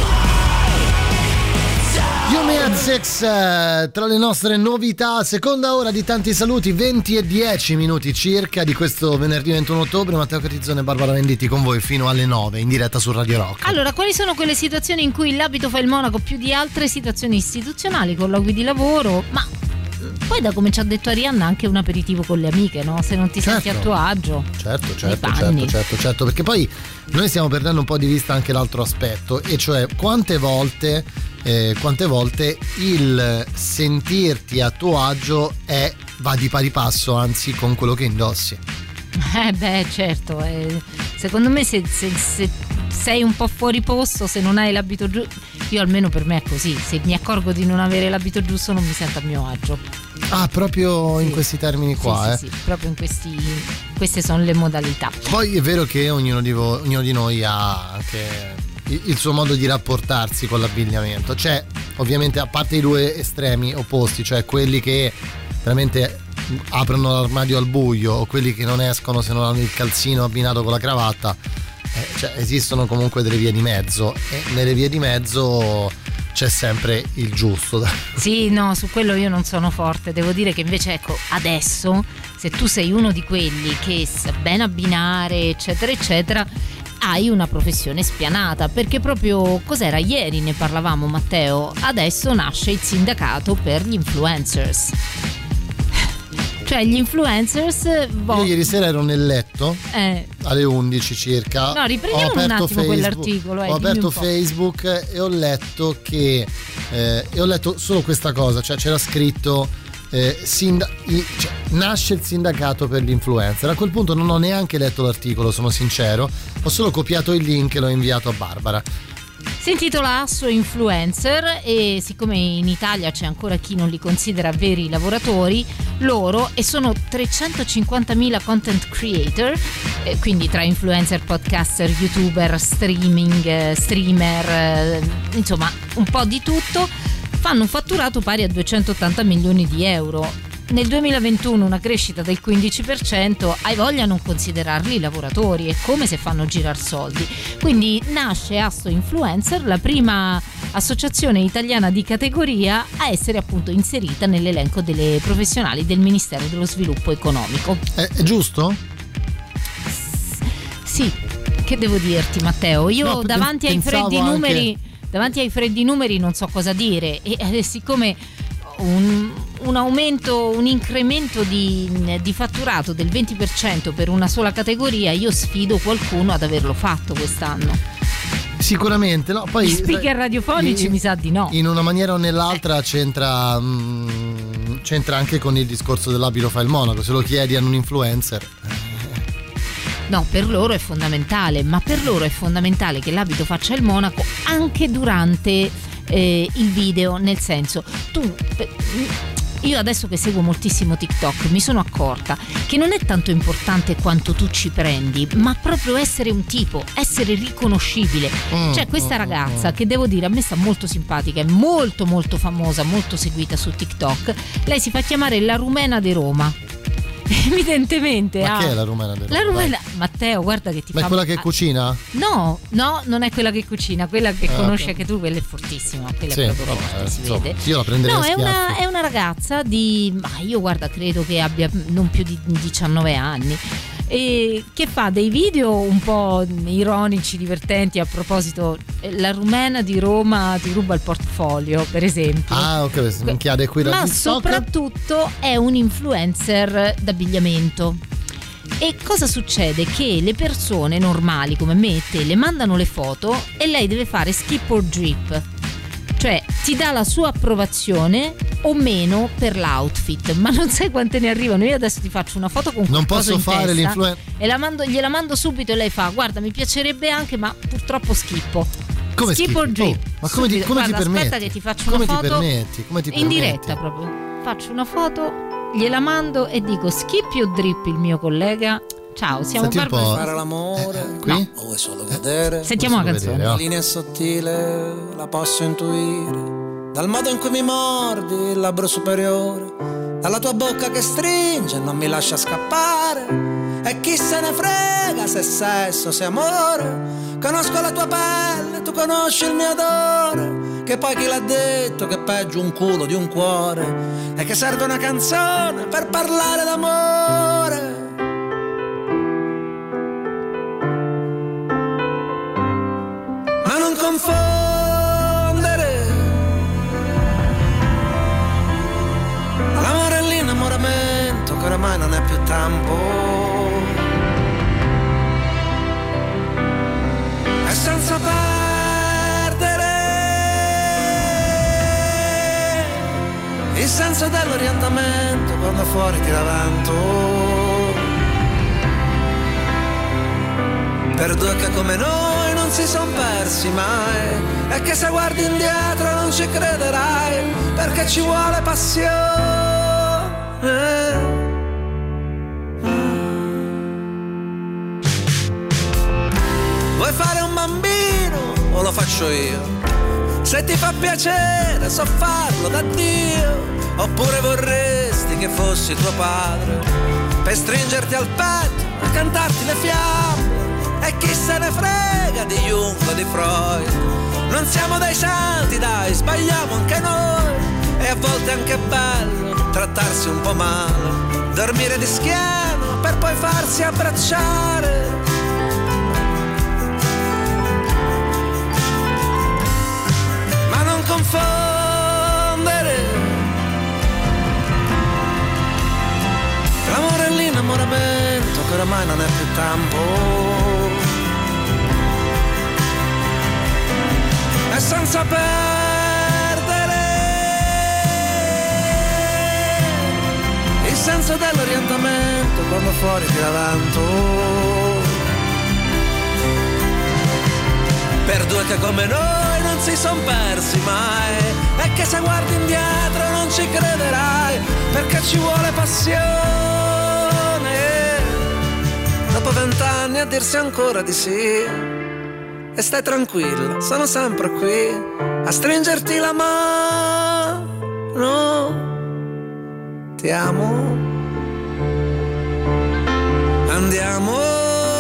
Yumi Sex, tra le nostre novità, seconda ora di tanti saluti, 20:10 circa di questo venerdì 21 ottobre. Matteo Catizzone e Barbara Venditti con voi fino alle 9 in diretta su Radio Rock. Allora, quali sono quelle situazioni in cui l'abito fa il monaco più di altre? Situazioni istituzionali, colloqui di lavoro, ma poi, da come ci ha detto Arianna, anche un aperitivo con le amiche, no? Se non ti senti a tuo agio. Certo, perché poi noi stiamo perdendo un po' di vista anche l'altro aspetto, e cioè quante volte il sentirti a tuo agio va di pari passo, anzi, con quello che indossi. Certo, secondo me se sei un po' fuori posto, se non hai l'abito giusto, io almeno per me è così, se mi accorgo di non avere l'abito giusto non mi sento a mio agio. Proprio in questi termini qua. Sì, proprio queste sono le modalità. Poi è vero che ognuno di noi ha anche il suo modo di rapportarsi con l'abbigliamento. C'è ovviamente, a parte i 2 estremi opposti, cioè quelli che veramente aprono l'armadio al buio o quelli che non escono se non hanno il calzino abbinato con la cravatta, cioè esistono comunque delle vie di mezzo, e nelle vie di mezzo c'è sempre il giusto. Sì, no, su quello io non sono forte. Devo dire che invece, ecco, adesso se tu sei uno di quelli che sa bene abbinare, eccetera eccetera, hai una professione spianata, perché proprio cos'era ieri, ne parlavamo, Matteo, adesso nasce il sindacato per gli influencers. Cioè gli influencers Io ieri sera ero nel letto alle 11 circa. No, riprendiamo un attimo quell'articolo. Ho aperto Facebook e ho letto che ho letto solo questa cosa, cioè c'era scritto nasce il sindacato per gli influencer. A quel punto non ho neanche letto l'articolo, sono sincero, ho solo copiato il link e l'ho inviato a Barbara. Si intitola Asso Influencer e siccome in Italia c'è ancora chi non li considera veri lavoratori, loro, e sono 350.000 content creator, quindi tra influencer, podcaster, youtuber, streamer, insomma un po' di tutto, fanno un fatturato pari a 280 milioni di euro. Nel 2021 una crescita del 15%, hai voglia non considerarli lavoratori, è come se fanno girar soldi. Quindi nasce Asso Influencer, la prima associazione italiana di categoria a essere appunto inserita nell'elenco delle professionali del Ministero dello Sviluppo Economico. È giusto? Sì, che devo dirti Matteo? Io davanti ai freddi numeri non so cosa dire e siccome un aumento, un incremento di fatturato del 20% per una sola categoria, io sfido qualcuno ad averlo fatto quest'anno. Sicuramente no. Poi gli speaker radiofonici mi sa di no. In una maniera o nell'altra c'entra anche con il discorso dell'abito fa il monaco. Se lo chiedi a un influencer, no, per loro è fondamentale, ma per loro è fondamentale che l'abito faccia il monaco anche durante il video, nel senso, io adesso che seguo moltissimo TikTok mi sono accorta che non è tanto importante quanto tu ci prendi, ma proprio essere un tipo, essere riconoscibile. Cioè questa ragazza, che devo dire a me sta molto simpatica, è molto molto famosa, molto seguita su TikTok, lei si fa chiamare la Rumena di Roma. Evidentemente. Ma che è la rumena del La rumena, Matteo, guarda che ti ma fa. Ma è quella che cucina? No, non è quella che cucina, quella che conosci anche tu, quella è fortissima, quella sì, è proprio forte, si vede. Io la prenderei a schiaffi. È una ragazza di, io guarda, credo che abbia non più di 19 anni. E che fa dei video un po' ironici, divertenti. A proposito, la rumena di Roma ti ruba il portfolio, per esempio. Ah, ok, mi chiede qui da ma TikTok. Soprattutto è un influencer d'abbigliamento. E cosa succede? Che le persone normali come me e te le mandano le foto e lei deve fare skip or drip, cioè ti dà la sua approvazione o meno per l'outfit, ma non sai quante ne arrivano. Io adesso ti faccio una foto con non qualcosa posso in fare testa l'influencer e gliela mando subito e lei fa: guarda, mi piacerebbe anche, ma purtroppo schippo. Come skip or drip. Ma come ti permetti? Aspetta che ti faccio come una foto. Come ti permetti? In diretta proprio. Faccio una foto, gliela mando e dico: skip o drip il mio collega. Ciao, siamo fare l'amore qui? No. O è solo vedere? Sentiamo la canzone. La linea è sottile, la posso intuire dal modo in cui mi mordi il labbro superiore, dalla tua bocca che stringe e non mi lascia scappare. E chi se ne frega se sesso, se amore. Conosco la tua pelle, tu conosci il mio odore. Che poi chi l'ha detto che è peggio un culo di un cuore e che serve una canzone per parlare d'amore. Ma non confondere l'amore e l'innamoramento, che oramai non è più tempo. E senza perdere il senso dell'orientamento quando fuori tira vento. Per due che come noi non si son persi mai e che se guardi indietro non ci crederai, perché ci vuole passione. Vuoi fare un bambino o lo faccio io? Se ti fa piacere so farlo da Dio. Oppure vorresti che fossi tuo padre per stringerti al petto e cantarti le fiamme. E chi se ne frega di Jung o di Freud? Non siamo dei santi, dai, sbagliamo anche noi. E a volte è anche bello trattarsi un po' male, dormire di schiena per poi farsi abbracciare. Ma non confondere l'amore e l'innamoramento, che oramai non è più tempo. E senza perdere il senso dell'orientamento quando fuori tira vento. Per due che come noi si son persi mai, e che se guardi indietro non ci crederai, perché ci vuole passione. Dopo 20 anni a dirsi ancora di sì, e stai tranquilla, sono sempre qui a stringerti la mano. Ti amo, andiamo.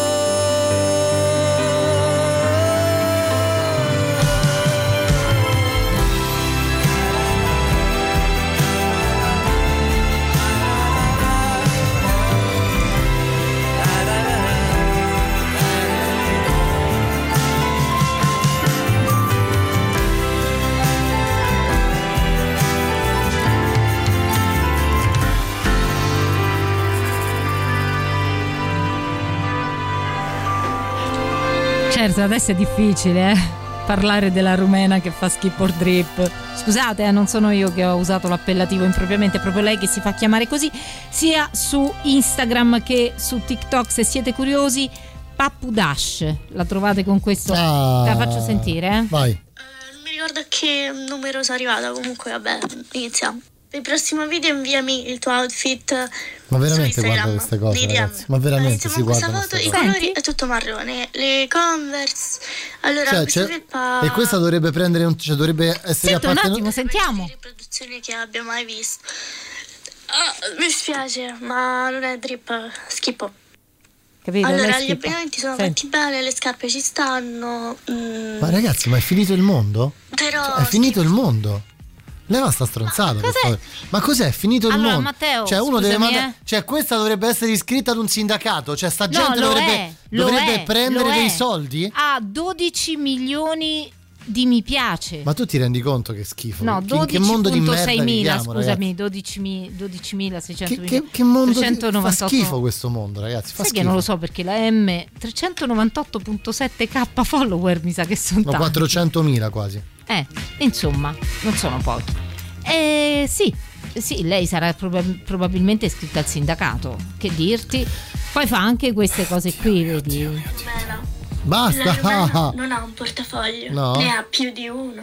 Certo, adesso è difficile parlare della rumena che fa skip or drip. Scusate, non sono io che ho usato l'appellativo impropriamente, è proprio lei che si fa chiamare così, sia su Instagram che su TikTok. Se siete curiosi, Pappu Dash, la trovate con questo. La faccio sentire, Vai. Non mi ricordo a che numero sono arrivata, comunque vabbè, iniziamo. Per il prossimo video inviami il tuo outfit. Ma veramente guarda queste cose, ragazzi. Ma veramente si guardano questa foto, queste i cose. colori è tutto marrone, le Converse. Allora, Cioè, questa felpa... E questa dovrebbe prendere dovrebbe essere Senti un attimo, sentiamo. Riproduzioni che abbia mai visto. Mi spiace, ma non è drip, schifo. Capito? Allora, gli abbinamenti sono fatti bene, le scarpe ci stanno. Ma ragazzi, ma è finito il mondo? Però È finito il mondo. Leva sta stronzata, per favore. Ma cos'è? È finito il Allora, mondo? Matteo, cioè, uno deve scusami, mandare. Cioè, questa dovrebbe essere iscritta ad un sindacato. Cioè, sta gente No, dovrebbe prendere dei soldi? Ha 12 milioni di mi piace. Ma tu ti rendi conto che schifo? No, Che mondo di merda 12.600, viviamo, scusami, ragazzi? 12.600. Che mondo 398. fa schifo questo mondo, ragazzi. Fa Sai schifo. che non lo so, perché la M 398.7k follower mi sa che sono No, tanti. 400.000 quasi. Insomma, non sono pochi. Sì, lei sarà probabilmente iscritta al sindacato. Che dirti? Poi fa anche queste cose qui, vedi? Basta. La rumena non ha un portafoglio, No. ne ha più di uno.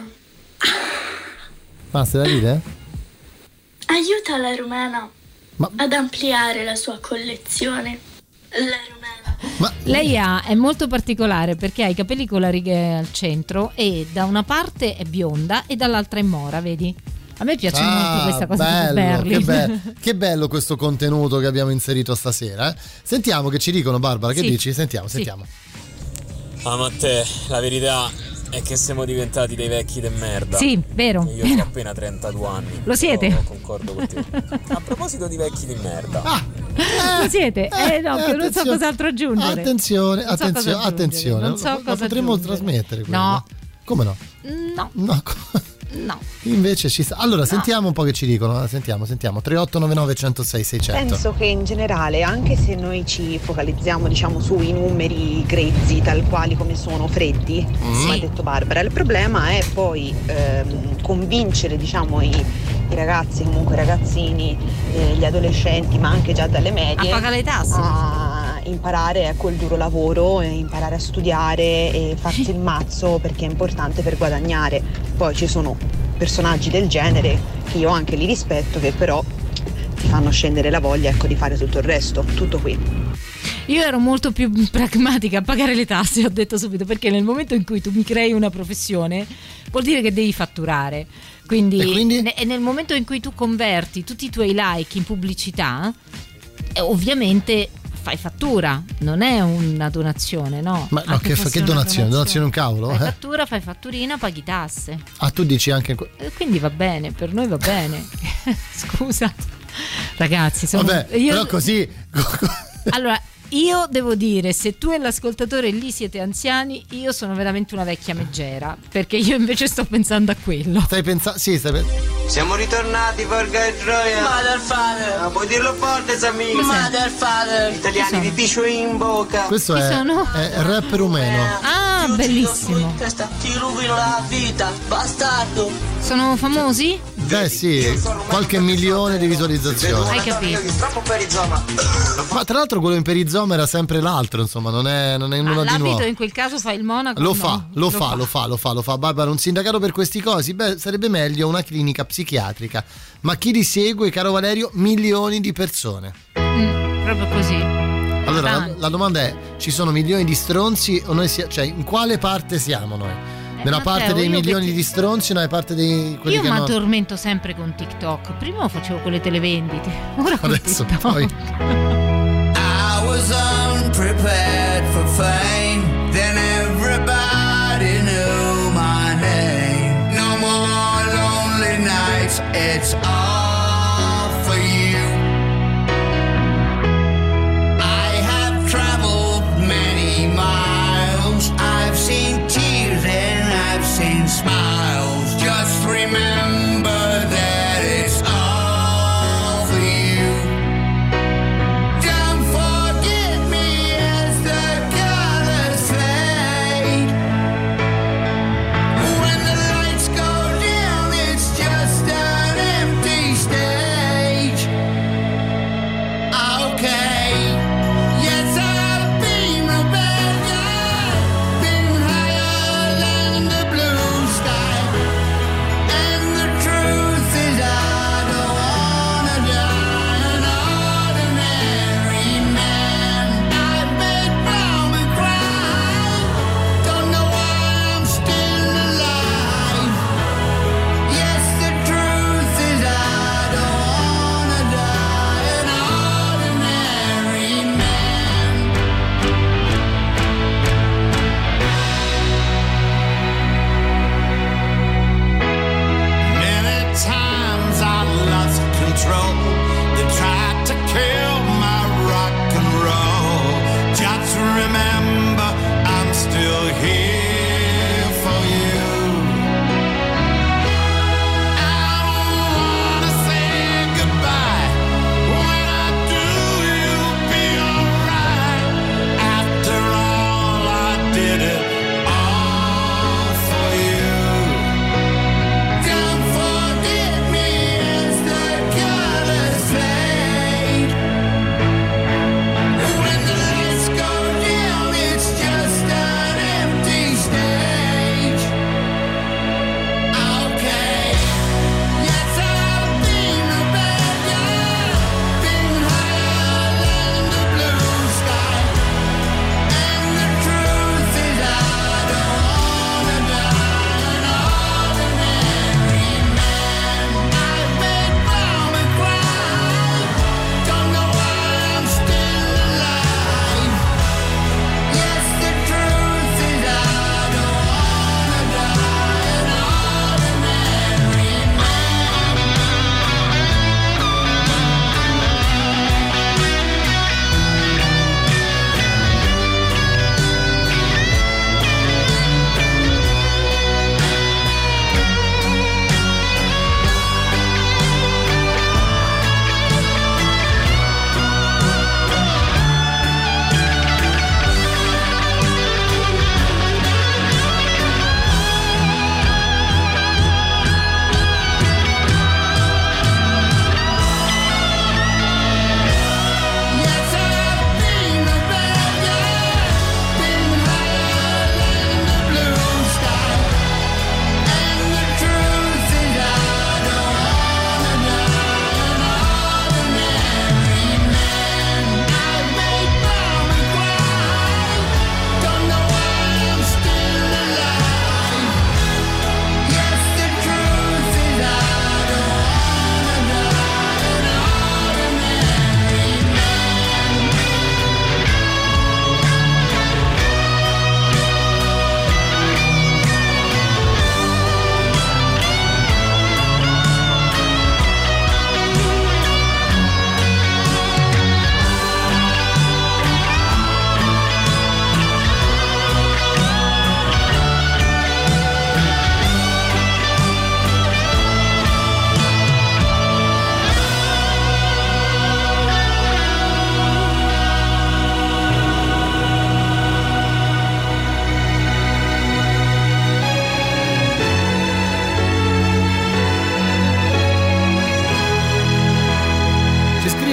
Basta da dire? Aiuta la rumena ad ampliare la sua collezione. La rumena. Lei è molto particolare perché ha i capelli con la riga al centro e da una parte è bionda e dall'altra è mora, vedi? A me piace molto questa cosa di Berli. Che bello questo contenuto che abbiamo inserito stasera. Sentiamo che ci dicono, Barbara, che dici? Sentiamo. Ah, ma te, la verità è che siamo diventati dei vecchi de merda. Sì, vero. Io ho appena 32 anni. Lo siete? Però concordo con te. A proposito di vecchi di merda. Lo siete? No, che non so cos'altro aggiungere. Attenzione. Non so cosa potremmo aggiungere. trasmettere quello. No. Come no? No. Invece ci sta. Allora, sentiamo un po' che ci dicono. Sentiamo. 3899 106 600. Penso che in generale, anche se noi ci focalizziamo, diciamo, sui numeri grezzi, tal quali come sono, freddi, come ha detto Barbara, il problema è poi convincere, diciamo, i ragazzi, comunque i ragazzini, gli adolescenti, ma anche già dalle medie, a pagare le tasse, a imparare il duro lavoro, imparare a studiare e farsi il mazzo, perché è importante per guadagnare. Poi ci sono personaggi del genere che io anche li rispetto, che però ti fanno scendere la voglia, ecco, di fare tutto il resto. Tutto qui. Io ero molto più pragmatica a pagare le tasse, ho detto subito, perché nel momento in cui tu mi crei una professione vuol dire che devi fatturare. Quindi? E nel momento in cui tu converti tutti i tuoi like in pubblicità, ovviamente fai fattura, non è una donazione, no? Ma no, che donazione? Donazione un cavolo? Fai fattura, fai fatturina, paghi tasse. Ah, tu dici anche. Quindi va bene, per noi va bene. Scusa, ragazzi, però così. Allora, io devo dire, se tu e l'ascoltatore lì siete anziani, io sono veramente una vecchia meggera, perché io invece sto pensando a quello. Stai pensando? Sì, Siamo ritornati, porca e troia. Motherfather. Puoi dirlo forte, Samir. Motherfather. Italiani vi piscio in bocca. Questo è rap rumeno. Ah, bellissimo. Ti rubino la vita, bastardo. Sono famosi? Beh sì, qualche milione di visualizzazioni. Hai capito? Troppo perizoma. Ma tra l'altro quello in perizoma era sempre l'altro, insomma, non è nulla di nuovo. L'abito in quel caso fa il monaco? Lo fa. Barbara, un sindacato per questi cosi? Beh, sarebbe meglio una clinica psichiatrica. Ma chi li segue, caro Valerio? Milioni di persone. Proprio così. Allora la domanda è: ci sono milioni di stronzi o noi cioè in quale parte siamo noi? Nella parte dei milioni di stronzi o nella parte dei quelli io che mi non... addormento sempre con TikTok. Prima facevo con le televendite, ora con adesso TikTok. poi I was unprepared for fame. Then everybody knew my name. No more lonely nights. It's all for you. I have traveled many miles. I've seen tears and I've seen smiles. Just remember that it's all for you. Don't forget me as the colors fade. When the lights go down, it's just an empty stage.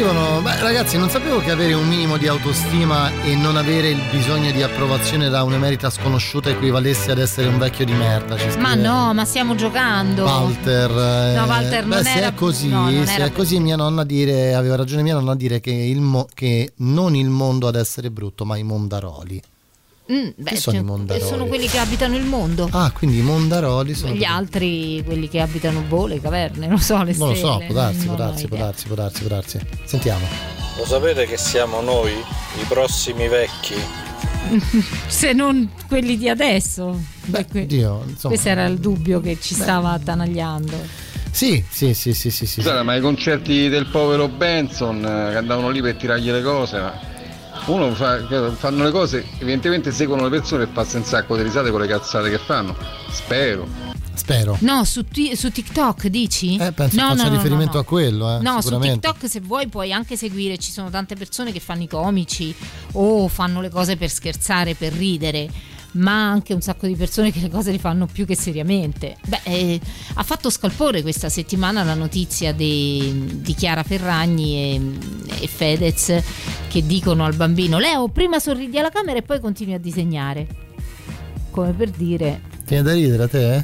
scrivono: beh ragazzi, non sapevo che avere un minimo di autostima e non avere il bisogno di approvazione da un'emerita sconosciuta equivalesse ad essere un vecchio di merda. Ma no, ma stiamo giocando. Walter. No, Walter non se era è così, no, non se era è così, mia nonna aveva ragione mia nonna a dire che che non il mondo ad essere brutto, ma i mondaroli. Chi sono i mondaroli? Sono quelli che abitano il mondo. Ah, quindi i mondaroli sono gli altri, quelli che abitano le caverne, non so, le stelle. Non lo so, può darsi. Sentiamo. Lo sapete che siamo noi i prossimi vecchi? Se non quelli di adesso. Dio, insomma. Questo era il dubbio che ci stava attanagliando. Sì. Scusate, ma i concerti del povero Benson che andavano lì per tirargli le cose, ma uno fanno le cose, evidentemente seguono le persone e passa un sacco di risate con le cazzate che fanno. Spero. No, su TikTok dici? Penso faccia riferimento a quello. No, su sicuramente. TikTok se vuoi puoi anche seguire, ci sono tante persone che fanno i comici o fanno le cose per scherzare, per ridere, ma anche un sacco di persone che le cose le fanno più che seriamente. Ha fatto scalpore questa settimana la notizia di Chiara Ferragni e Fedez che dicono al bambino: Leo, prima sorridi alla camera e poi continui a disegnare, come per dire tieni da ridere a te?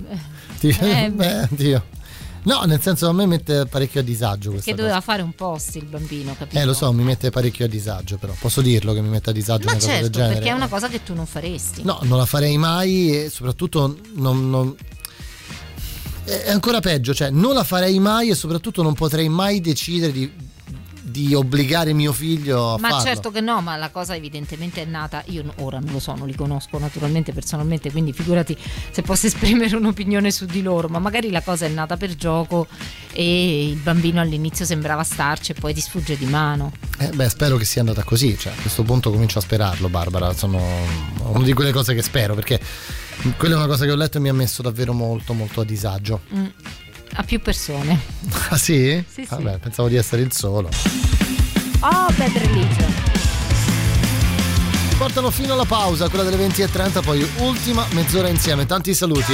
Dio. No, nel senso, a me mette parecchio a disagio questa che cosa. doveva fare un post il bambino, capito? Lo so, mi mette parecchio a disagio, però posso dirlo che mi mette a disagio una cosa del genere? Perché è una cosa che tu non faresti. No, non la farei mai e soprattutto non è ancora peggio, cioè non la farei mai e soprattutto non potrei mai decidere di obbligare mio figlio a farlo. Ma certo che no, ma la cosa evidentemente è nata, io ora non lo so, non li conosco naturalmente personalmente, quindi figurati se posso esprimere un'opinione su di loro, ma magari la cosa è nata per gioco e il bambino all'inizio sembrava starci e poi ti sfugge di mano. Spero che sia andata così, cioè a questo punto comincio a sperarlo, Barbara, sono una di quelle cose che spero, perché quella è una cosa che ho letto e mi ha messo davvero molto molto a disagio. A più persone. Ah sì? Sì. Vabbè, pensavo di essere il solo. Oh, Bad Religion. Portano fino alla pausa, quella delle 20:30, poi ultima mezz'ora insieme. Tanti saluti,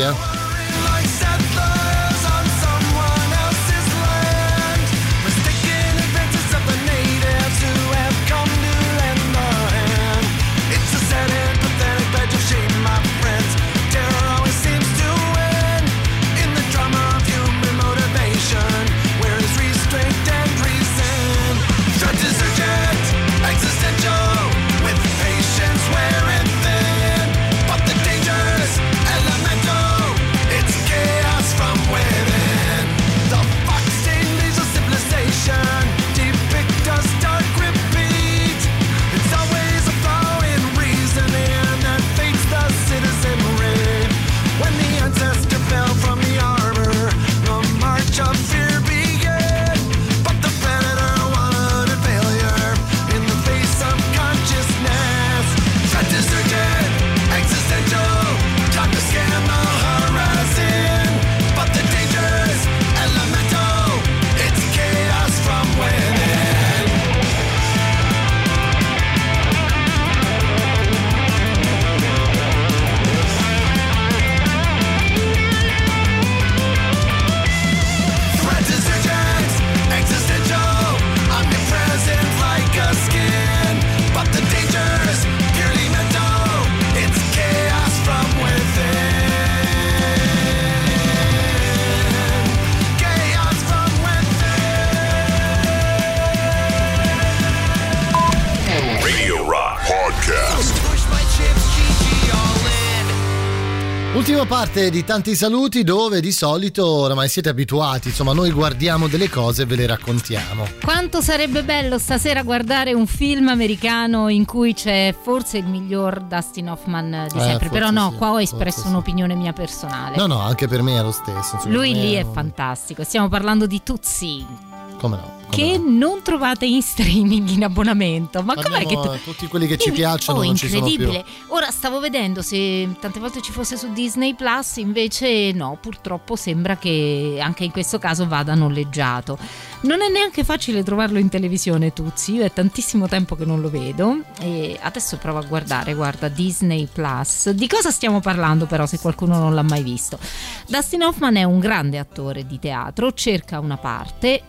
Ultima parte di tanti saluti, dove di solito oramai siete abituati, insomma noi guardiamo delle cose e ve le raccontiamo. Quanto sarebbe bello stasera guardare un film americano in cui c'è forse il miglior Dustin Hoffman di sempre, però no, qua ho espresso un'opinione mia personale. No, anche per me è lo stesso. Lui lì è fantastico, stiamo parlando di Tootsie. Come no? Che non trovate in streaming in abbonamento. Ma com'è che tutti quelli che ci piacciono non ci sono più. Incredibile. Ora stavo vedendo se tante volte ci fosse su Disney Plus, invece no, purtroppo sembra che anche in questo caso vada noleggiato. Non è neanche facile trovarlo in televisione, Tuzzi, io è tantissimo tempo che non lo vedo e adesso provo a guardare, guarda, Disney Plus. Di cosa stiamo parlando però, se qualcuno non l'ha mai visto? Dustin Hoffman è un grande attore di teatro, cerca una parte e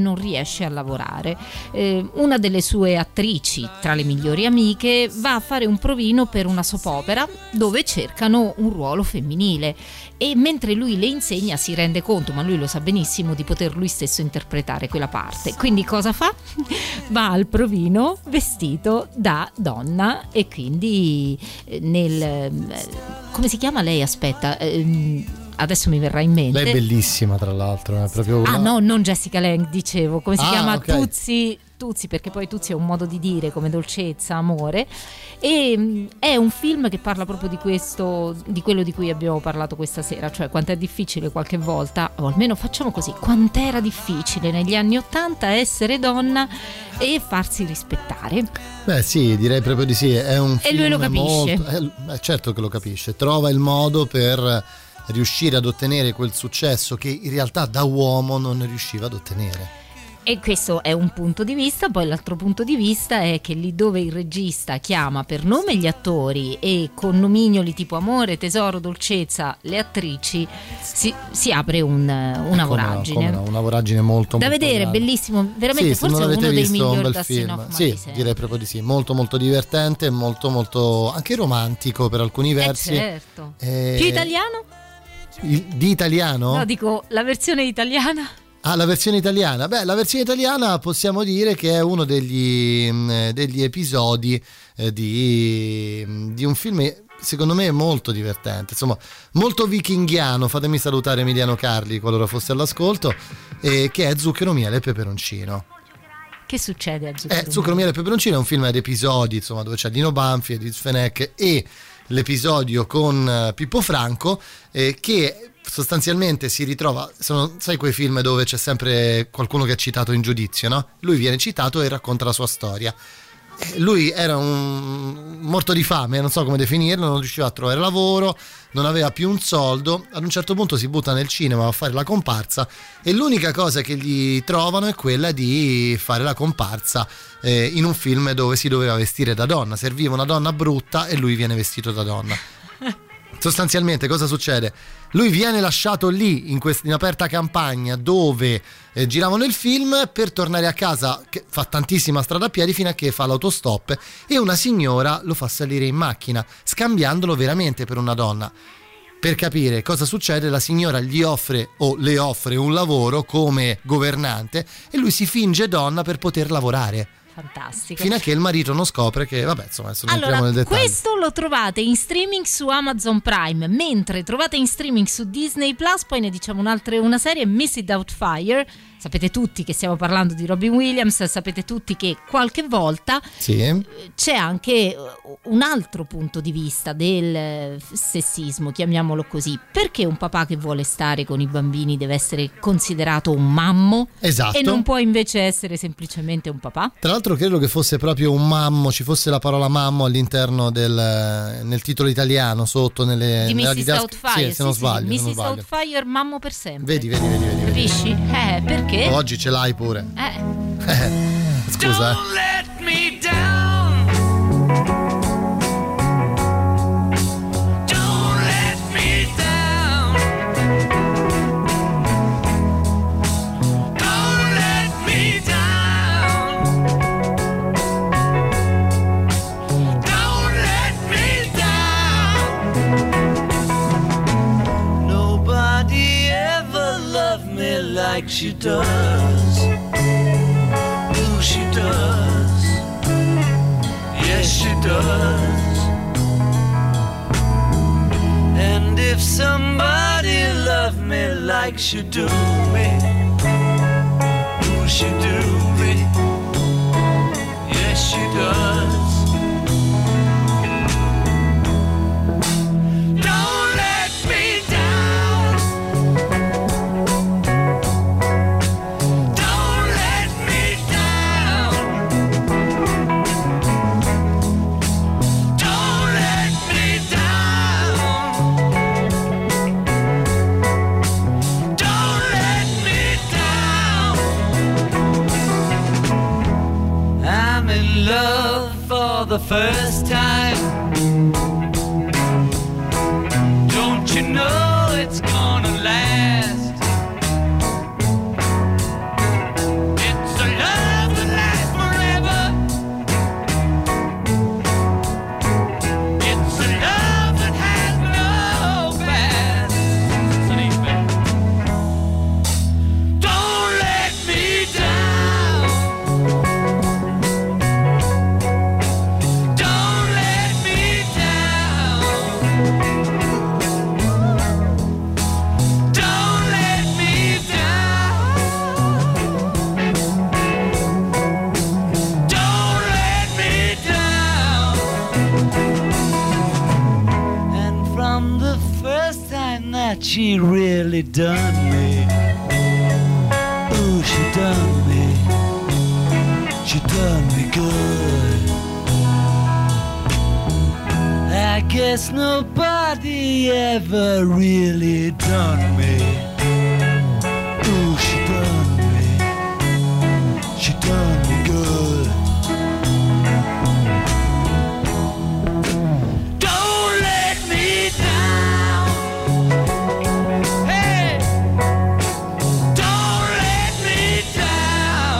non riesce a lavorare. Una delle sue attrici, tra le migliori amiche, va a fare un provino per una soap opera dove cercano un ruolo femminile, e mentre lui le insegna si rende conto, ma lui lo sa benissimo, di poter lui stesso interpretare quella parte. Quindi cosa fa? Va al provino vestito da donna, e quindi come si chiama lei? Aspetta, adesso mi verrà in mente. Lei è bellissima, tra l'altro, è proprio una... no, non Jessica Lange, dicevo, come si chiama? Okay. Tuzzi, perché poi Tuzzi è un modo di dire, come dolcezza, amore, e è un film che parla proprio di questo, di quello di cui abbiamo parlato questa sera, cioè quanto è difficile qualche volta, o almeno facciamo così, quant'era difficile negli anni '80 essere donna e farsi rispettare. Beh sì, direi proprio di sì, è un film, e lui lo capisce certo che lo capisce, trova il modo per riuscire ad ottenere quel successo che in realtà da uomo non riusciva ad ottenere. E questo è un punto di vista. Poi l'altro punto di vista è che lì dove il regista chiama per nome gli attori e con nomignoli tipo amore, tesoro, dolcezza le attrici, si apre una voragine. Una voragine molto da molto vedere, grande. bellissimo, veramente, sì, forse è uno dei migliori bel Dustin film. Hoffman. Sì, direi proprio di sì, molto molto divertente, molto molto anche romantico per alcuni versi. Certo. Più italiano? Di italiano? No, dico la versione italiana. Ah, la versione italiana? Beh, la versione italiana possiamo dire che è uno degli episodi di un film secondo me molto divertente, insomma molto vichinghiano. Fatemi salutare Emiliano Carli qualora fosse all'ascolto, che è Zucchero, miele e peperoncino. Che succede a Zucchero? Zucchero, miele e peperoncino è un film ad episodi, insomma, dove c'è Dino Banfi, Edith Fenech e l'episodio con Pippo Franco, che sostanzialmente si ritrova, sai quei film dove c'è sempre qualcuno che è citato in giudizio, no? Lui viene citato e racconta la sua storia. Lui era un morto di fame, non so come definirlo, non riusciva a trovare lavoro, non aveva più un soldo. Ad un certo punto si butta nel cinema a fare la comparsa, e l'unica cosa che gli trovano è quella di fare la comparsa in un film dove si doveva vestire da donna. Serviva una donna brutta e lui viene vestito da donna. Sostanzialmente cosa succede? Lui viene lasciato lì in aperta campagna dove giravano il film, per tornare a casa, che fa tantissima strada a piedi fino a che fa l'autostop, e una signora lo fa salire in macchina scambiandolo veramente per una donna. Per capire cosa succede, la signora gli offre o le offre un lavoro come governante e lui si finge donna per poter lavorare. Fantastico. Fino a che il marito non scopre che, vabbè, insomma, adesso non entriamo nel dettaglio. Questo lo trovate in streaming su Amazon Prime, mentre trovate in streaming su Disney Plus. Poi ne diciamo una serie, Mrs. Doubtfire. Sapete tutti che stiamo parlando di Robin Williams, sapete tutti che qualche volta c'è anche un altro punto di vista del sessismo, chiamiamolo così. Perché un papà che vuole stare con i bambini deve essere considerato un mammo? Esatto. E non può invece essere semplicemente un papà? Tra l'altro credo che fosse proprio un mammo, ci fosse la parola mammo all'interno nel titolo italiano, sotto di Mrs. Doubtfire, se non sbaglio. Mrs. Doubtfire, mammo per sempre. Vedi. Capisci? Perché? Oggi ce l'hai pure. Scusa. Don't let me down. Don't let me down. Don't let me down. Don't let me down. Nobody ever loved me like she does. Ooh, she does. Yes, she does. And if somebody loved me like she do me, ooh, she do me. Yes, she does. Don't let me down. Don't let me down. Don't let me down. Don't let me down. I'm in love for the first time. Don't you know it's gonna last? she really done me. Ooh, she done me. She done me good. I guess nobody ever really done me. Ooh, she done me. She done me good. Don't let me down. Hey, don't let me down.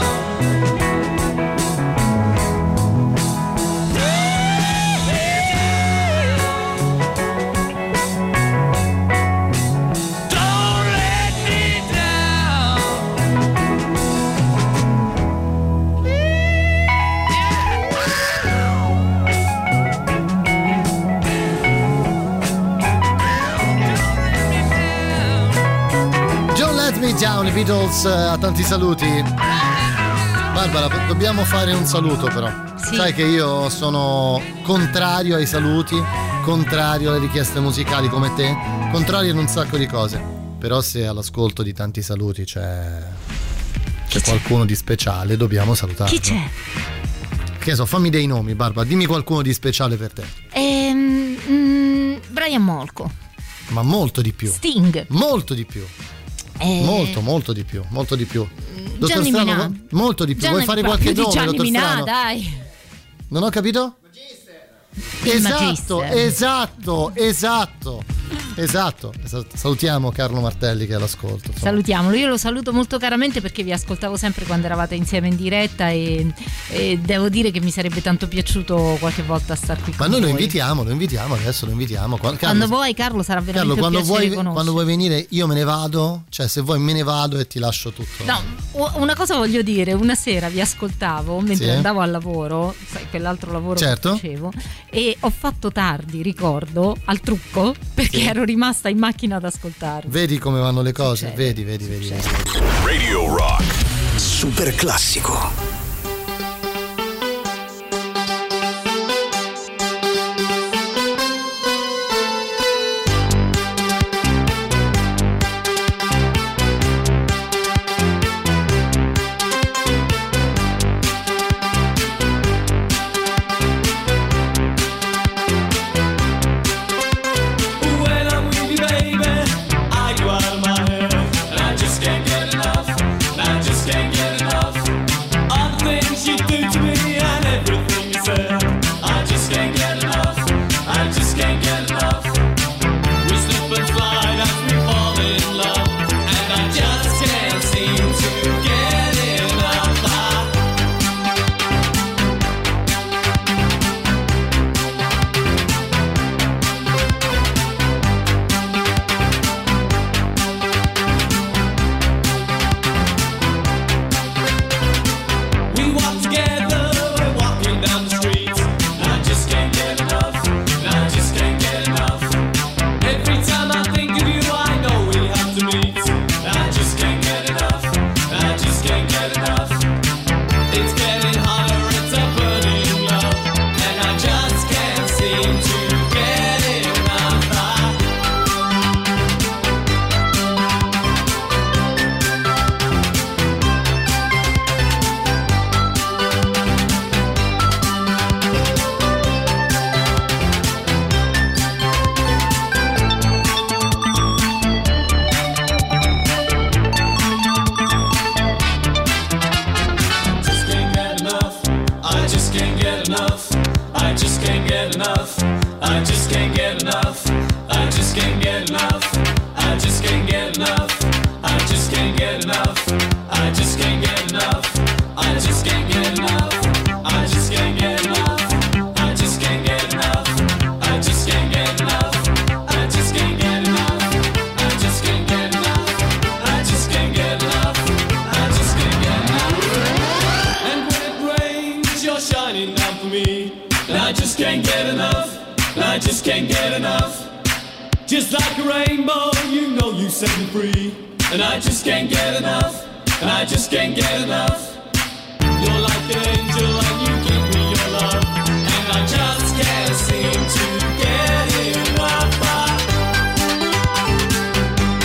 Don't let me down. Don't Let Me Down, i Beatles, a tanti saluti. Barbara, dobbiamo fare un saluto però. Sì. Sai che io sono contrario ai saluti, contrario alle richieste musicali come te, contrario in un sacco di cose. Però se all'ascolto di tanti saluti c'è qualcuno di speciale, dobbiamo salutarlo. Chi c'è? Che so, fammi dei nomi, Barbara, dimmi qualcuno di speciale per te. Brian Molko. Ma molto di più. Sting. Molto di più. Molto di più. Dottor Gianni Strano, Minà. molto di più. Vuoi fare qualche nome, Gianni dottor Minà, Strano? dai. Non ho capito? Esatto. Salutiamo Carlo Martelli che è all'ascolto. insomma. Salutiamolo, io lo saluto molto caramente perché vi ascoltavo sempre quando eravate insieme in diretta e devo dire che mi sarebbe tanto piaciuto qualche volta star qui Ma con noi voi. lo invitiamo, adesso lo invitiamo. Quando vuoi, Carlo, sarà veramente Carlo, un piacere conoscerti. quando vuoi venire io me ne vado, cioè se vuoi me ne vado e ti lascio tutto. No, una cosa voglio dire, una sera vi ascoltavo mentre Sì. andavo al lavoro, sai, quell'altro lavoro Certo. che facevo, e ho fatto tardi, ricordo, al trucco perché Sì. ero rimasta in macchina ad ascoltarvi. Vedi come vanno le cose, Succede. vedi. Radio Rock. Super classico. When I'm with you, baby, I go out of my head, and I just can't get enough. And I just can't get enough. All the things you do to me and everything you said, I just can't get enough. I just can't get enough. We slip and slide as we fall in love, and I just can't seem to get enough. We walk together, we're walking down the street. And I just can't get enough. And I just can't get enough. Every time I think of you, I know we have to meet. And I just can't get enough. And I just can't get enough. It's getting hotter, it's a burning love, and I just can't seem to get enough. I just can't get enough. I just can't get enough. I just can't get enough. I just can't get enough. I just can't get enough. I just can't get enough. I just can't get enough. I just can't get enough. I just can't get enough. I just can't get enough. I just can't get enough. I just can't get enough. I just can't get enough. I just can't get enough. I just can't get enough. And when it rains, you're shining down for me. And I just can't get enough. And I just can't get enough. Just like a rainbow, you know you set me free. And I just can't get enough. And I just can't get enough. You're like an angel and you give me your love. And I just can't seem to get enough.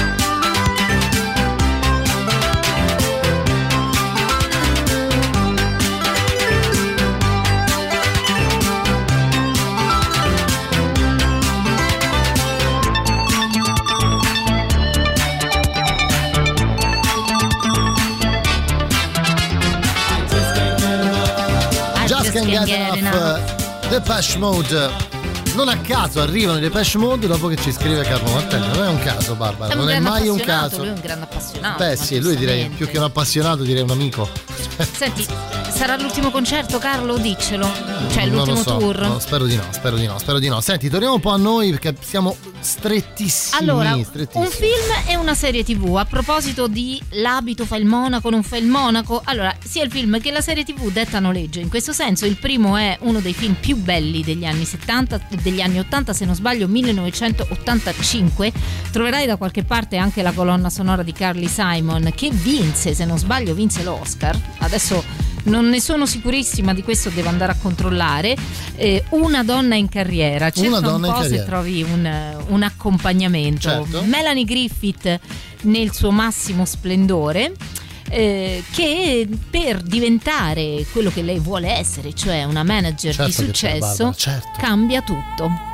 Can't Get Enough, Depeche Mode. Non a caso arrivano i Depeche Mode dopo che ci scrive Carlo Martelli. Non è un caso, Barbara, non è mai un caso. Lui è un grande appassionato. Beh sì, lui direi più che un appassionato, direi un amico. Senti, sarà l'ultimo concerto, Carlo? Diccelo. Cioè l'ultimo tour? No, spero di no. Senti, torniamo un po' a noi perché siamo strettissimi. Allora, un film e una serie TV. A proposito di l'abito fa il monaco, non fa il monaco. Allora, sia il film che la serie TV dettano legge. In questo senso il primo è uno dei film più belli degli anni 70, degli anni 80, se non sbaglio 1985. Troverai da qualche parte anche la colonna sonora di Carly Simon, che vinse, se non sbaglio, vinse l'Oscar. Adesso non ne sono sicurissima di questo, devo andare a controllare. Una donna in carriera, cerca un po' se trovi un accompagnamento. Certo. Melanie Griffith nel suo massimo splendore, che per diventare quello che lei vuole essere, cioè una manager di successo, cambia tutto.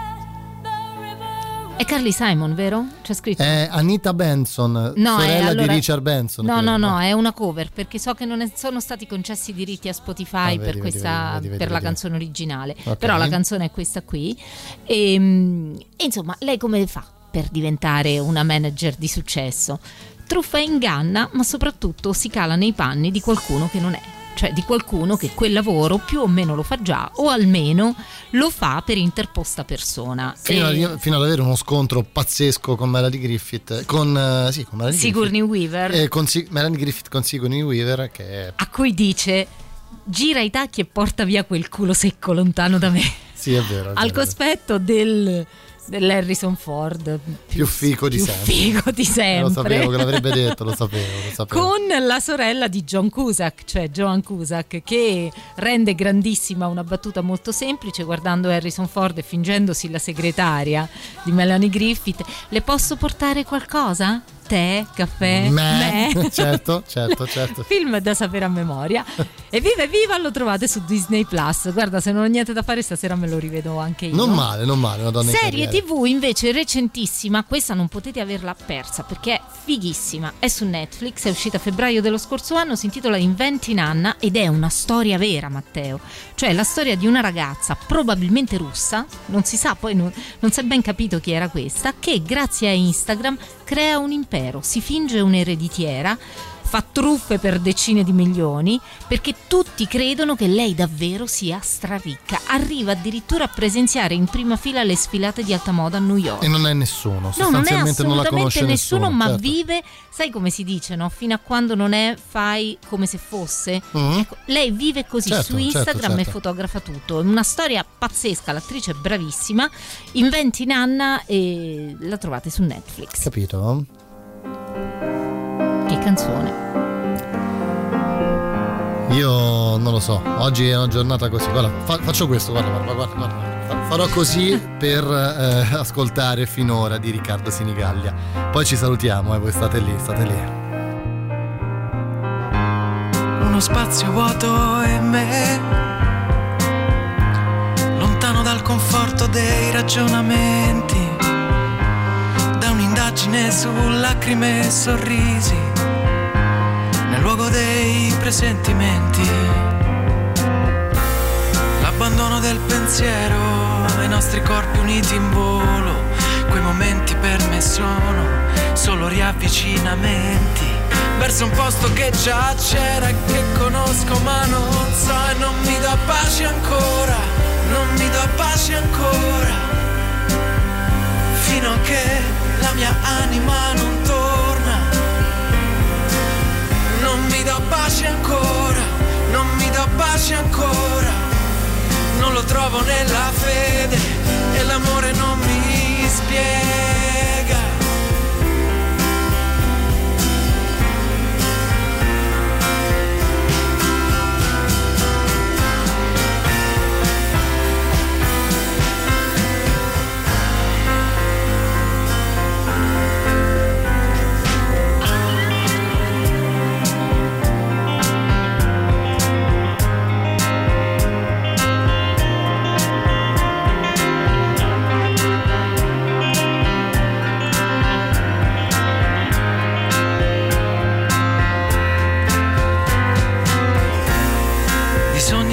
È Carly Simon, vero? C'è scritto? È Anita Benson, sorella di Richard Benson. No, è una cover, perché so che non sono stati concessi diritti a Spotify per la canzone originale. Okay. Però la canzone è questa qui. E insomma, lei come fa per diventare una manager di successo? Truffa e inganna, ma soprattutto si cala nei panni di qualcuno che non è. Cioè di qualcuno che quel lavoro più o meno lo fa già, o almeno lo fa per interposta persona. Fino ad avere uno scontro pazzesco con Melanie Griffith, con Sigourney Weaver. Melanie Griffith con Sigourney Weaver, a cui dice: gira i tacchi e porta via quel culo secco lontano da me. Sì, è vero. Al cospetto dell'Harrison Ford più figo di sempre. Lo sapevo che l'avrebbe detto, lo sapevo. Con la sorella di John Cusack, cioè Joan Cusack, che rende grandissima una battuta molto semplice guardando Harrison Ford e fingendosi la segretaria di Melanie Griffith: le posso portare qualcosa? Tè, caffè, me. Certo. Film da sapere a memoria. Evviva, lo trovate su Disney Plus. Guarda, se non ho niente da fare stasera me lo rivedo anche io. Non male, una donna serie in carriera. TV invece recentissima, questa non potete averla persa perché è fighissima. È su Netflix, è uscita a febbraio dello scorso anno, si intitola Inventing Anna ed è una storia vera, Matteo. Cioè la storia di una ragazza probabilmente russa, non si sa, poi non si è ben capito chi era questa, che grazie a Instagram crea un impero, si finge un'ereditiera, fa truffe per decine di milioni perché tutti credono che lei davvero sia straricca. Arriva addirittura a presenziare in prima fila le sfilate di alta moda a New York. E non è nessuno, sostanzialmente non la conosce nessuno, ma certo. Vive, sai come si dice, no? Fino a quando non è fai come se fosse. Ecco, lei vive così su Instagram e fotografa tutto. È una storia pazzesca, l'attrice è bravissima. Inventing Anna e la trovate su Netflix. Capito? Che canzone. Io non lo so, oggi è una giornata così. Guarda, faccio questo, guarda. Farò così per ascoltare Finora di Riccardo Sinigaglia. Poi ci salutiamo e voi state lì. Uno spazio vuoto e me, lontano dal conforto dei ragionamenti, da un'indagine su lacrime e sorrisi, nel luogo dei presentimenti, l'abbandono del pensiero, i nostri corpi uniti in volo, quei momenti per me sono solo riavvicinamenti, verso un posto che già c'era e che conosco ma non so, e non mi do pace ancora, fino a che la mia anima non torna. Non mi do pace ancora, non lo trovo nella fede e l'amore non mi spiega.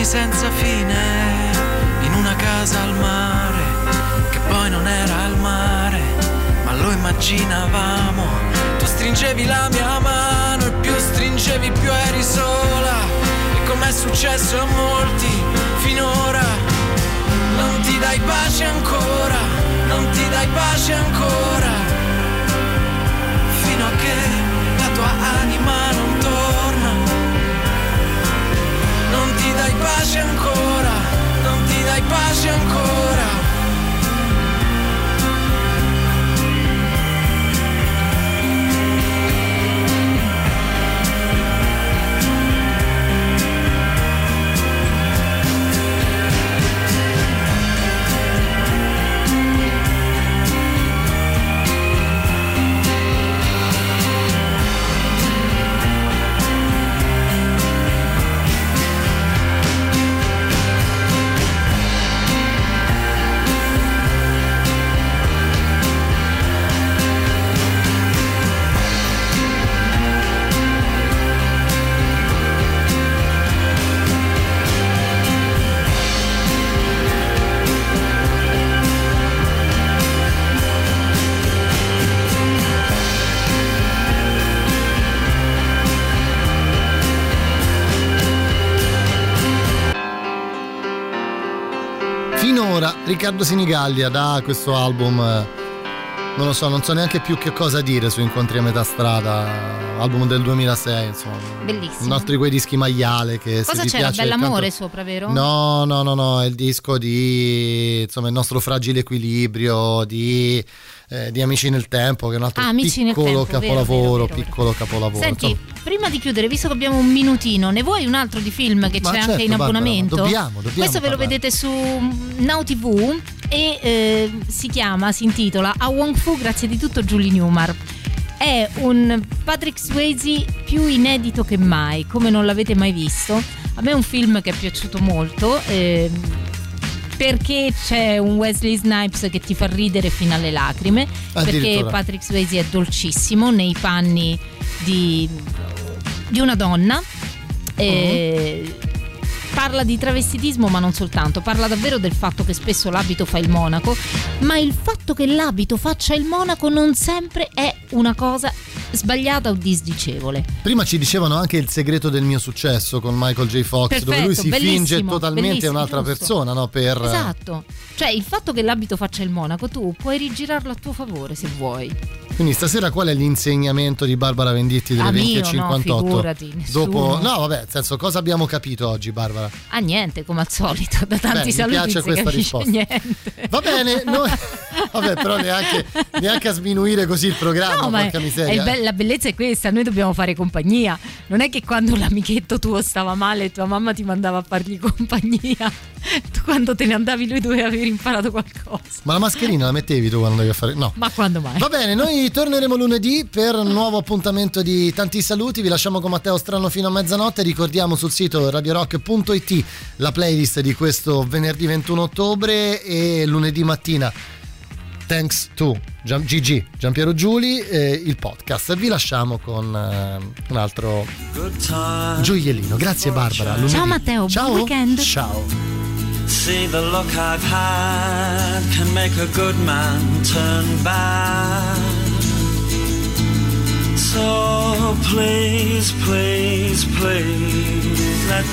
senza fine in una casa al mare, che poi non era al mare, ma lo immaginavamo. Tu stringevi la mia mano e più stringevi più eri sola, e com'è successo a molti finora, non ti dai pace ancora, non ti dai pace ancora, fino a che la tua anima non torna. Non ti dai pace ancora, non ti dai pace ancora. Finora Riccardo Sinigallia da questo album, non lo so, non so neanche più che cosa dire su Incontri a metà strada, album del 2006, insomma. Bellissimo. Un altro di quei dischi maiale che cosa se ti c'era? piace Bell'amore canto... sopra, vero? No, è il disco di, insomma, il nostro fragile equilibrio di Amici nel tempo, che è un altro piccolo capolavoro, piccolo capolavoro. Senti, prima di chiudere, visto che abbiamo un minutino, ne vuoi un altro di film che c'è anche in abbonamento? Dobbiamo questo ve lo vedete su Now TV e si intitola A Wong Fu, grazie di tutto Julie Newmar. È un Patrick Swayze più inedito che mai, come non l'avete mai visto. A me è un film che è piaciuto molto, perché c'è un Wesley Snipes che ti fa ridere fino alle lacrime, perché Patrick Swayze è dolcissimo nei panni di una donna. Parla di travestitismo, ma non soltanto, parla davvero del fatto che spesso l'abito fa il monaco, ma il fatto che l'abito faccia il monaco non sempre è una cosa sbagliata o disdicevole. Prima ci dicevano anche Il segreto del mio successo con Michael J. Fox. Perfetto, dove lui si finge totalmente un'altra persona, no? Esatto, cioè il fatto che l'abito faccia il monaco, tu puoi rigirarlo a tuo favore se vuoi. Quindi stasera qual è l'insegnamento di Barbara Venditti delle 20:58? No, figurati, dopo, no, vabbè, nel senso, cosa abbiamo capito oggi, Barbara? Ah, niente, come al solito, da tanti saluti. Mi piace questa risposta. Niente. Va bene, vabbè, però neanche a sminuire così il programma, no, porca miseria. La bellezza è questa, noi dobbiamo fare compagnia. Non è che quando l'amichetto tuo stava male tua mamma ti mandava a fargli compagnia, tu quando te ne andavi lui doveva aver imparato qualcosa. Ma la mascherina la mettevi tu quando andavi a fare? No. Ma quando mai? Va bene, noi torneremo lunedì per un nuovo appuntamento di Tanti saluti. Vi lasciamo con Matteo Strano fino a mezzanotte. Ricordiamo sul sito radiorock.it la playlist di questo venerdì 21 ottobre e lunedì mattina Thanks to Giampiero Giuli, il podcast. Vi lasciamo con un altro gioiellino. Grazie Barbara. Lunedì. Ciao Matteo, ciao. buon weekend. Ciao. See, the look I've had can make a good man turn bad. So please, please, please, let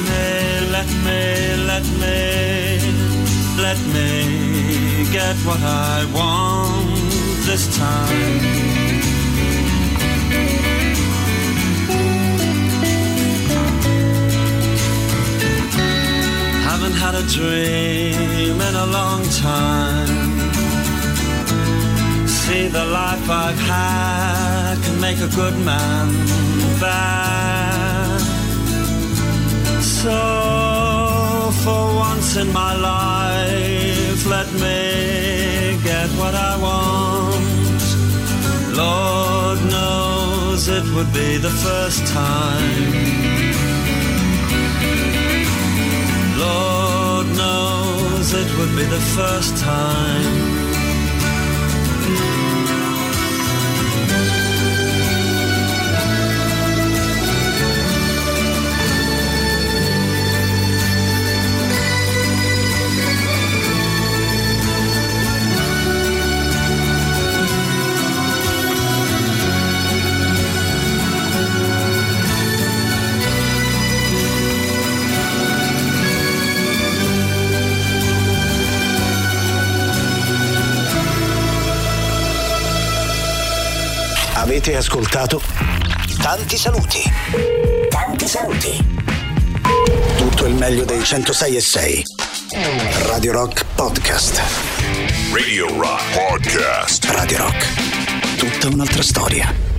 me get what I want this time. Haven't had a dream in a long time. See, the life I've had can make a good man bad. So for once in my life, let me get what I want. Lord knows it would be the first time. Lord knows it would be the first time. Avete ascoltato Tanti saluti. Tanti saluti. Tutto il meglio dei 106.6. Radio Rock Podcast. Radio Rock Podcast. Radio Rock. Tutta un'altra storia.